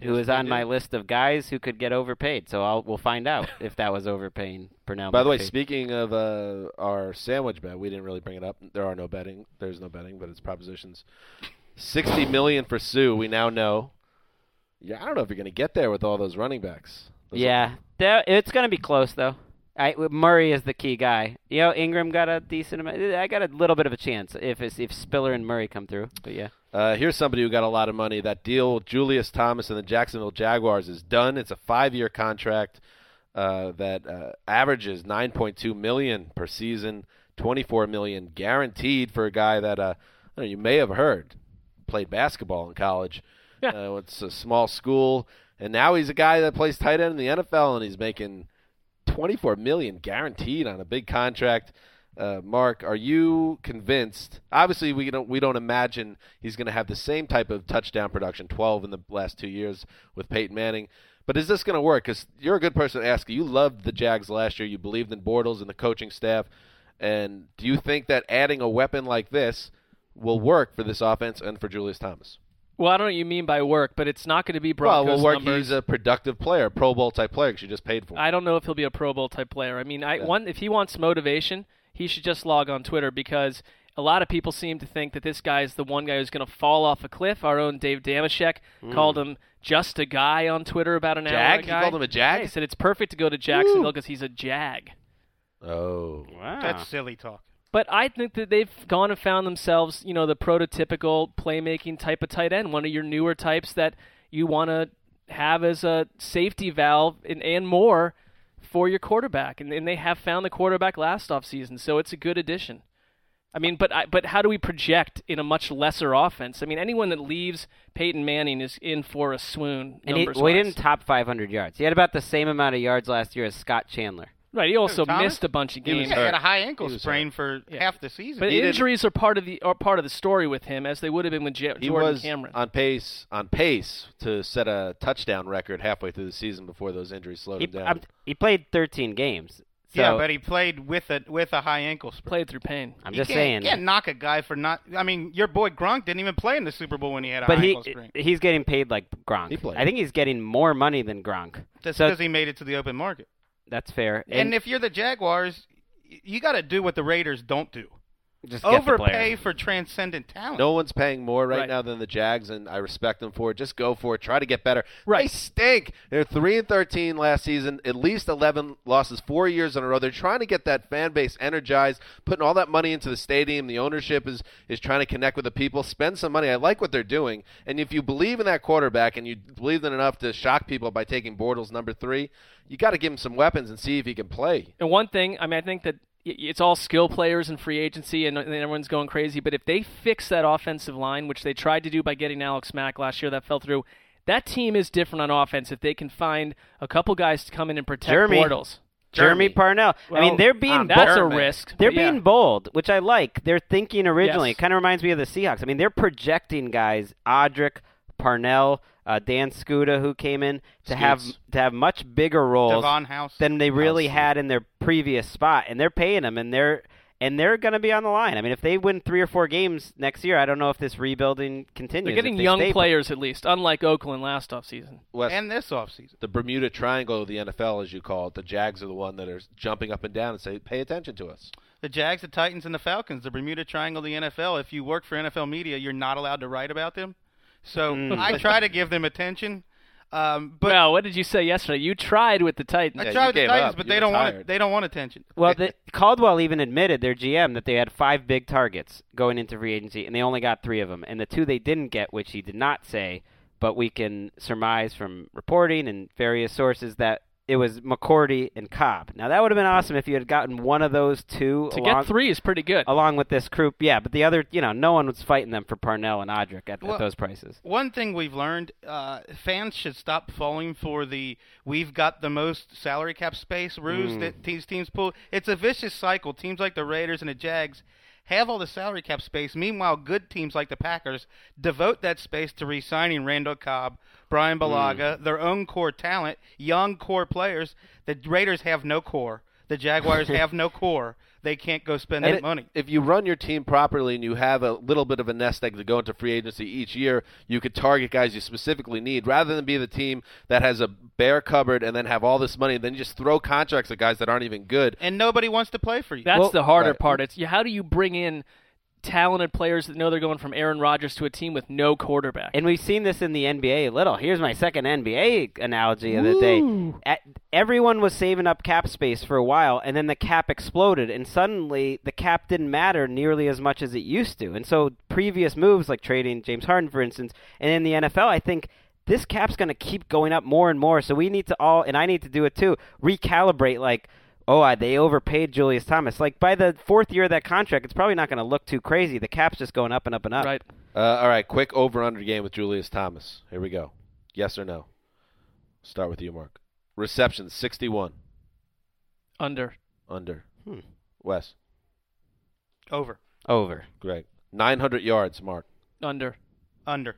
who Yes, is they on do. my list of guys who could get overpaid. So I'll we'll find out if that was overpaying Pernell. By the way, McPhee. speaking of uh, our sandwich bet, we didn't really bring it up. There are no betting. There's no betting, but it's propositions. Sixty million for Sue. We now know. Yeah, I don't know if you're going to get there with all those running backs. Those yeah, there- it's going to be close though. I, Murray is the key guy. You know, Ingram got a decent amount. I got a little bit of a chance if it's, if Spiller and Murray come through. But yeah. Uh, here's somebody who got a lot of money. That deal with Julius Thomas and the Jacksonville Jaguars is done. It's a five-year contract uh, that uh, averages nine point two million dollars per season, twenty-four million dollars guaranteed for a guy that uh, I don't know, you may have heard played basketball in college. Yeah. Uh, it's a small school, and now he's a guy that plays tight end in the N F L, and he's making twenty-four million dollars guaranteed on a big contract. Uh, Mark, are you convinced? Obviously, we don't we don't imagine he's going to have the same type of touchdown production, twelve in the last two years with Peyton Manning. But is this going to work? Because you're a good person to ask. You loved the Jags last year. You believed in Bortles and the coaching staff. And do you think that adding a weapon like this will work for this offense and for Julius Thomas? Well, I don't know what you mean by work, but it's not going to be Well, Broncos will work. numbers. He's a productive player, Pro Bowl type player, because you just paid for him. I don't know if he'll be a Pro Bowl type player. I mean, I Yeah. one if he wants motivation, he should just log on Twitter, because a lot of people seem to think that this guy is the one guy who's going to fall off a cliff. Our own Dave Damashek called him just a guy on Twitter about an hour Jag? ago. He called him a jag? Yeah, he said it's perfect to go to Jacksonville because he's a jag. Oh. Wow. That's silly talk. But I think that they've gone and found themselves, you know, the prototypical playmaking type of tight end, one of your newer types that you want to have as a safety valve and, and more for your quarterback. And, and they have found the quarterback last offseason, so it's a good addition. I mean, but I, but how do we project in a much lesser offense? I mean, anyone that leaves Peyton Manning is in for a swoon. And he, well, he didn't top five hundred yards. He had about the same amount of yards last year as Scott Chandler. Right, he also Thomas? missed a bunch of He was games. Yeah, he had a high He ankle was sprain for Yeah. half the season. But He didn't- injuries are part of the are part of the story with him, as they would have been with J- He Jordan was Cameron. on pace on pace to set a touchdown record halfway through the season before those injuries slowed He, him down. I'm- he played thirteen games. So yeah, but he played with a with a high ankle sprain. Played through pain. I'm You just can't, saying. You can't knock a guy for not. I mean, your boy Gronk didn't even play in the Super Bowl when he had a but high he ankle sprain. he's getting paid like Gronk. He played. I think he's getting more money than Gronk. That's so because he made it to the open market. that's fair. And, if you're the Jaguars, y- you got to do what the Raiders don't do. just get the player. Overpay for transcendent talent. No one's paying more right, Right. now than the Jags, and I respect them for it. Just go for it. Try to get better. Right. They stink. They're three and thirteen last season. At least eleven losses, four years in a row. They're trying to get that fan base energized, putting all that money into the stadium. The ownership is is trying to connect with the people. Spend some money. I like what they're doing. And if you believe in that quarterback and you believe in enough to shock people by taking Bortles number three, you got to give him some weapons and see if he can play. And one thing, I mean, I think that y- it's all skill players and free agency, and, and everyone's going crazy. But if they fix that offensive line, which they tried to do by getting Alex Mack last year, that fell through. That team is different on offense if they can find a couple guys to come in and protect Jeremy. Bortles. Jeremy Parnell. I mean, Well, they're being um, that's bold. a risk. They're but yeah. being bold, which I like. They're thinking originally. Yes. It kind of reminds me of the Seahawks. I mean, they're projecting guys, Audric, Parnell, uh, Dan Scuda, who came in to have Scoots. to have much bigger roles Devon House. than they really House. had in their previous spot, and they're paying them, and they're and they're going to be on the line. I mean, if they win three or four games next year, I don't know if this rebuilding continues. They're getting if they young stay put. players at least, unlike Oakland last offseason. Wes, and this offseason. the Bermuda Triangle of the N F L, as you call it, the Jags are the one that are jumping up and down and say, pay attention to us. The Jags, the Titans, and the Falcons, the Bermuda Triangle of the N F L. If you work for N F L media, you're not allowed to write about them. So Mm. I try to give them attention. Um, but well, what did you say yesterday? You tried with the Titans. I Yeah, tried you with the gave Titans, up. but You they don't want retired. it. They don't want attention. Well, the, Caldwell even admitted, their G M, that they had five big targets going into free agency, and they only got three of them. And the two they didn't get, which he did not say, but we can surmise from reporting and various sources that it was McCourty and Cobb. Now, that would have been awesome if you had gotten one of those two to along, get three is pretty good. along with this group. Yeah, but the other, you know, no one was fighting them for Parnell and Audric at, Well, at those prices. One thing we've learned, uh, fans should stop falling for the "we've got the most salary cap space" ruse Mm. that these teams pull. It's a vicious cycle. Teams like the Raiders and the Jags have all the salary cap space. Meanwhile, good teams like the Packers devote that space to re-signing Randall Cobb, Brian Balaga, their own core talent, young core players. The Raiders have no core. The Jaguars have no core. They can't go spend And that it- money. If you run your team properly and you have a little bit of a nest egg to go into free agency each year, you could target guys you specifically need rather than be the team that has a bare cupboard and then have all this money and then just throw contracts at guys that aren't even good. And nobody wants to play for you. That's Well, the harder right. part. It's you, how do you bring in talented players that know they're going from Aaron Rodgers to a team with no quarterback? And we've seen this in the N B A a little. Here's my second N B A analogy of the day. At, everyone was saving up cap space for a while, and then the cap exploded, and suddenly the cap didn't matter nearly as much as it used to. And so previous moves, like trading James Harden, for instance, and in the N F L, I think this cap's going to keep going up more and more. So we need to all, and I need to do it too, recalibrate, like, oh, I- they overpaid Julius Thomas. Like, by the fourth year of that contract, it's probably not going to look too crazy. The cap's just going up and up and up. Right. Uh, all right, quick over-under game with Julius Thomas. Here we go. Yes or no? Start with you, Mark. Receptions, sixty-one. Under. Under. Hmm. Wes. Over. Over. Greg. nine hundred yards, Mark. Under. Under.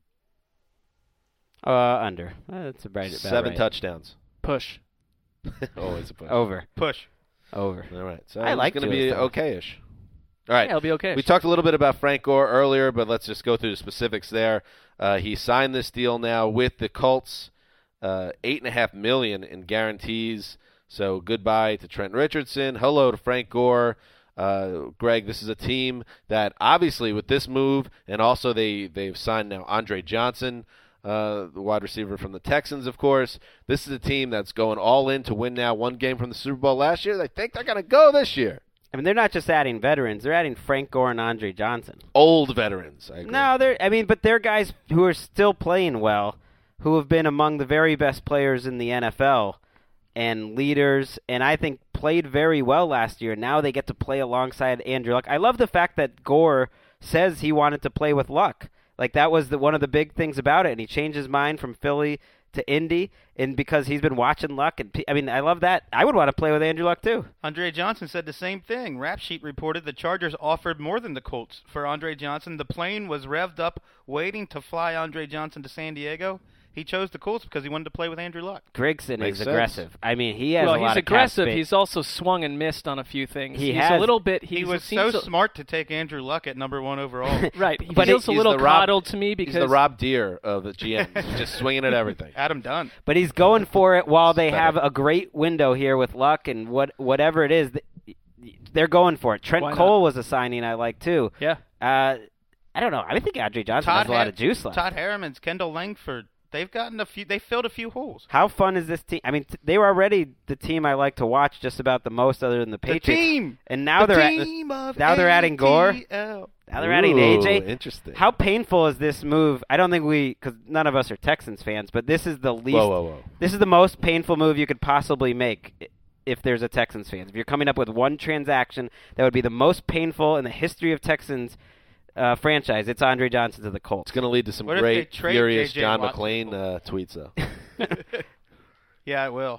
Uh, under. Uh, that's a bright. about Seven right. touchdowns. Push. Always a push. Over. Push. Over. All right. So I it's like going to Julius be Thomas. okay-ish. All right. Yeah, it'll be okay. We talked a little bit about Frank Gore earlier, but let's just go through the specifics there. Uh, he signed this deal now with the Colts, uh, eight and a half million in guarantees. So goodbye to Trent Richardson. Hello to Frank Gore. Uh, Greg, this is a team that obviously with this move, and also they they've signed now Andre Johnson, uh, the wide receiver from the Texans, of course. This is a team that's going all in to win now one game from the Super Bowl last year. They think they're going to go this year. I mean, they're not just adding veterans; they're adding Frank Gore and Andre Johnson. Old veterans. I agree. No, they're. I mean, but they're guys who are still playing well, who have been among the very best players in the N F L and leaders, and I think played very well last year. Now they get to play alongside Andrew Luck. I love the fact that Gore says he wanted to play with Luck. Like, that was the, one of the big things about it, and he changed his mind from Philly to Indy, and because he's been watching Luck. And I mean, I love that. I would want to play with Andrew Luck too. Andre Johnson said the same thing. Rap Sheet reported the Chargers offered more than the Colts for Andre Johnson. The plane was revved up, waiting to fly Andre Johnson to San Diego. He chose the Colts because he wanted to play with Andrew Luck. Grigson Makes is sense. aggressive. I mean, he has well, a lot he's of cap aggressive. space. He's also swung and missed on a few things. He he's has. a little bit. He's, He was seems so a- smart to take Andrew Luck at number one overall. Right. He But feels he- a he's little the Rob- coddled to me because He's the Rob Deere of the G Ms. He's just swinging at everything. Adam Dunn. But he's going for it while they Better. have a great window here with Luck and what whatever it is. th- They're going for it. Trent Why not? Cole was a signing I like too. yeah. Uh, I don't know. I think Andre Johnson Todd has a lot Har- of juice left. Todd Harriman's, Kendall Langford. They've gotten a few. They filled a few holes. How fun is this team? I mean, t- they were already the team I like to watch just about the most, other than the The Patriots. team. And now the they're team at, of now they're adding Gore. A T L. now they're adding A J. Ooh, interesting. How painful is this move? I don't think we, because none of us are Texans fans, but this is the least. Whoa, whoa, whoa. This is the most painful move you could possibly make i- if there's a Texans fan. If you're coming up with one transaction that would be the most painful in the history of Texans uh, franchise, it's Andre Johnson to the Colts. It's going to lead to some What if they great, trade furious J J John Watt to McClain the uh, tweets, though. Yeah, it will.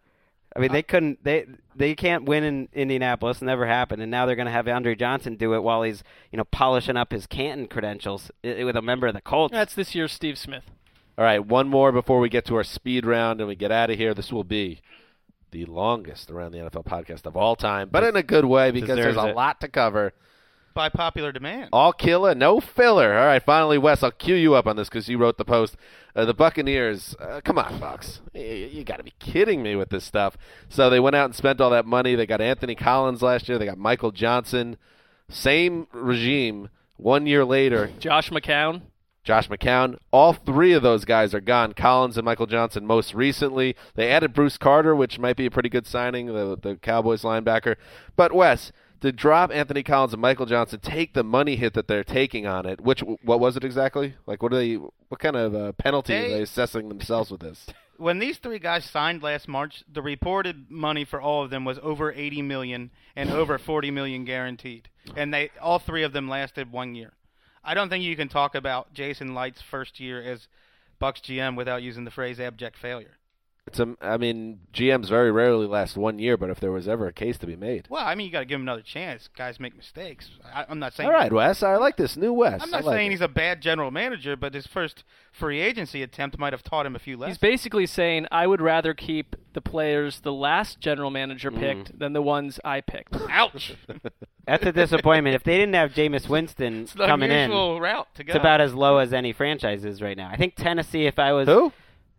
I mean, they couldn't. They they can't win in Indianapolis. Never happened. And now they're going to have Andre Johnson do it while he's you know polishing up his Canton credentials i- with a member of the Colts. That's this year's Steve Smith. All right, one more before we get to our speed round and we get out of here. This will be the longest Around the N F L podcast of all time, but in a good way because there's Deserves a it. lot to cover. By popular demand. All killer, no filler. All right, finally, Wes, I'll cue you up on this because you wrote the post. Uh, the Buccaneers, uh, come on, Bucs. You, you got to be kidding me with this stuff. So they went out and spent all that money. They got Anthony Collins last year. They got Michael Johnson. Same regime one year later. Josh McCown. Josh McCown. All three of those guys are gone. Collins and Michael Johnson most recently. They added Bruce Carter, which might be a pretty good signing, the, the Cowboys linebacker. But, Wes, to drop Anthony Collins and Michael Johnson, take the money hit that they're taking on it, which, what was it exactly? Like, what are they, what kind of uh, penalty They- are they assessing themselves with this? When these three guys signed last March, the reported money for all of them was over eighty million dollars and over forty million dollars guaranteed. And they all three of them lasted one year. I don't think you can talk about Jason Light's first year as Bucs G M without using the phrase abject failure. It's a, I mean, G Ms very rarely last one year, but if there was ever a case to be made. Well, I mean, you got to give him another chance. Guys make mistakes. I, I'm not saying. All right, Wes. I like this new Wes. I'm not I like saying it. he's a bad general manager, but his first free agency attempt might have taught him a few lessons. He's basically saying, I would rather keep the players the last general manager picked mm. than the ones I picked. Ouch. That's a disappointment. If they didn't have Jameis Winston it's coming in, route to go. it's about as low as any franchise is right now. I think Tennessee, if I was who?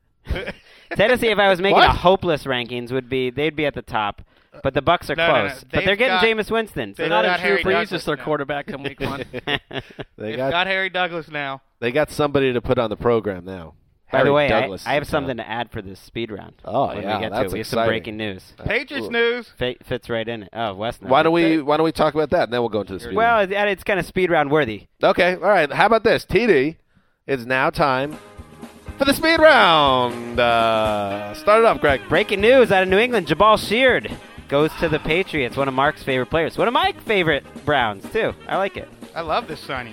Tennessee, if I was making What? a hopeless rankings, would be they'd be at the top. But the Bucks are no, close. No, no. But they're getting got, Jameis Winston. So they're not got in Drew Harry Brees Douglas as their now. quarterback come week one. they They've got, got Harry Douglas now. They got somebody to put on the program now. By Harry the way, I, Douglas I have is something out. to add for this speed round. Oh, when yeah, we get that's to it. We have some exciting. breaking news. Patriots Ooh. news. F- fits right in it. Oh, West. knows. Why don't we Why don't we talk about that, and then we'll go into the speed Well, round. it, it's kind of speed round worthy. Okay, all right. How about this? T D, it's now time for the speed round. Uh, start it off, Greg. Breaking news out of New England: Jabal Sheard goes to the Patriots. One of Mark's favorite players. One of my favorite Browns too. I like it. I love this signing.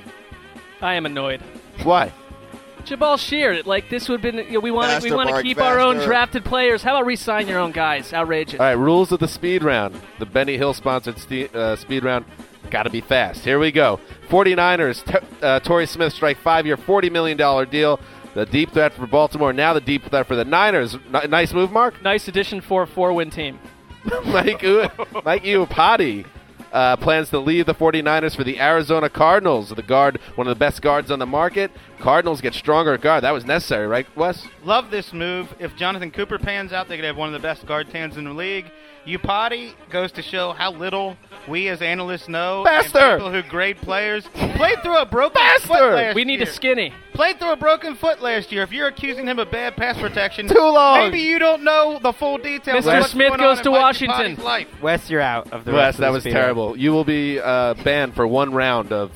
I am annoyed. Why? Jabal Sheard, like this would have been. You know, we want we Faster, want to Mark, keep our own faster. drafted players. How about re-sign your own guys? Outrageous. All right, rules of the speed round. The Benny Hill sponsored ste- uh, speed round. Got to be fast. Here we go. 49ers, t- uh, Torrey Smith strike five-year, forty million dollars deal. The deep threat for Baltimore. Now the deep threat for the Niners. N- nice move, Mark. Nice addition for a four-win team. Mike, U- Mike Iupati uh, plans to leave the 49ers for the Arizona Cardinals. The guard, one of the best guards on the market. Cardinals get stronger at guard. That was necessary, right, Wes? Love this move. If Jonathan Cooper pans out, they could have one of the best guard tans in the league. Upati goes to show how little we as analysts know. Faster! And people who grade players played through a broken Faster! foot last We need year. a skinny. Played through a broken foot last year. If you're accusing him of bad pass protection, Too long. maybe you don't know the full details. Mister of what's Smith going goes on to in Mike Washington. Upati's life. Wes, you're out of the Wes, rest of that the was speed terrible. round. You will be uh, banned for one round of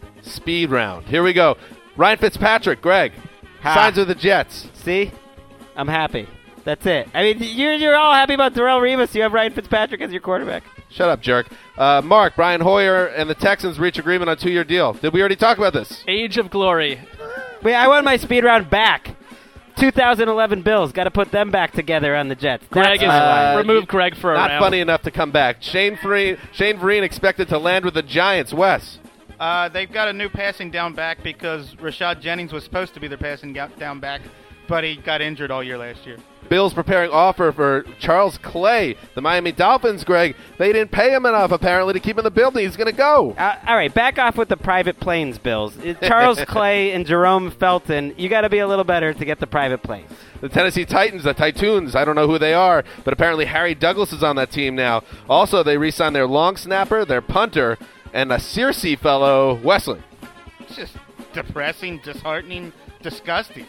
speed round. Here we go. Ryan Fitzpatrick, Greg, Ha. signs with the Jets. See, I'm happy. That's it. I mean, you're you're all happy about Darrelle Revis. You have Ryan Fitzpatrick as your quarterback. Shut up, jerk. Uh, Mark, Brian Hoyer and the Texans reach agreement on a two-year deal. Did we already talk about this? Age of glory. Wait, I want my speed round back. two thousand eleven Bills. Got to put them back together on the Jets. Greg That's is my line. remove Greg for a Not round. funny enough to come back. Shane Vereen, Shane Vereen expected to land with the Giants. Wes. Uh, they've got a new passing down back because Rashad Jennings was supposed to be their passing ga- down back, but he got injured all year last year. Bills preparing offer for Charles Clay. The Miami Dolphins, Greg, they didn't pay him enough, apparently, to keep him in the building. He's going to go. Uh, all right, back off with the private planes bills. Uh, Charles Clay and Jerome Felton, you got to be a little better to get the private planes. The Tennessee Titans, the Titans, I don't know who they are, but apparently Harry Douglas is on that team now. Also, they re-signed their long snapper, their punter, and a Searcy fellow, Wesley. It's just depressing, disheartening, disgusting.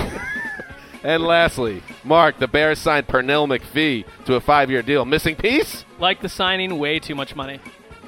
And lastly, Mark, the Bears signed Pernell McPhee to a five-year deal. Missing piece? Like the signing, way too much money.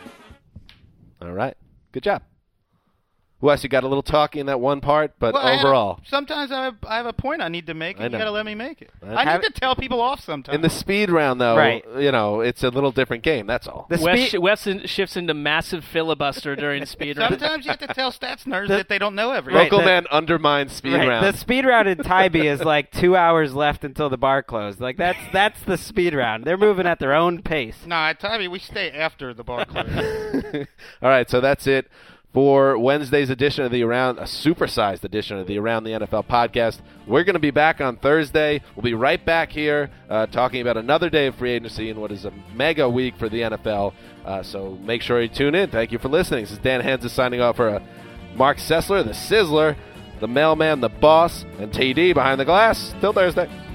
All right. Good job. Wes, you got a little talky in that one part, but Well, I have- overall, sometimes I have, I have a point I need to make, I and you know. got to let me make it. I I, have- need to tell people off sometimes. in the speed round, though, Right. you know, it's a little different game. That's all. The Wes, speed, Wes in- shifts into massive filibuster during speed round. Sometimes you have to tell stats nerds The- that they don't know everything. Right, Local the- man undermines speed right, round. the speed round in Tybee is like two hours left until the bar closed. Like that's that's the speed round. They're moving at their own pace. Nah, Tommy, we stay after the bar closes. All right, so that's it for Wednesday's edition of the Around, a supersized edition of the Around the N F L podcast. We're going to be back on Thursday. We'll be right back here uh, talking about another day of free agency and what is a mega week for the N F L. Uh, so make sure you tune in. Thank you for listening. This is Dan Henza signing off for uh, Mark Sessler, the Sizzler, the mailman, the boss, and T D behind the glass. Till Thursday.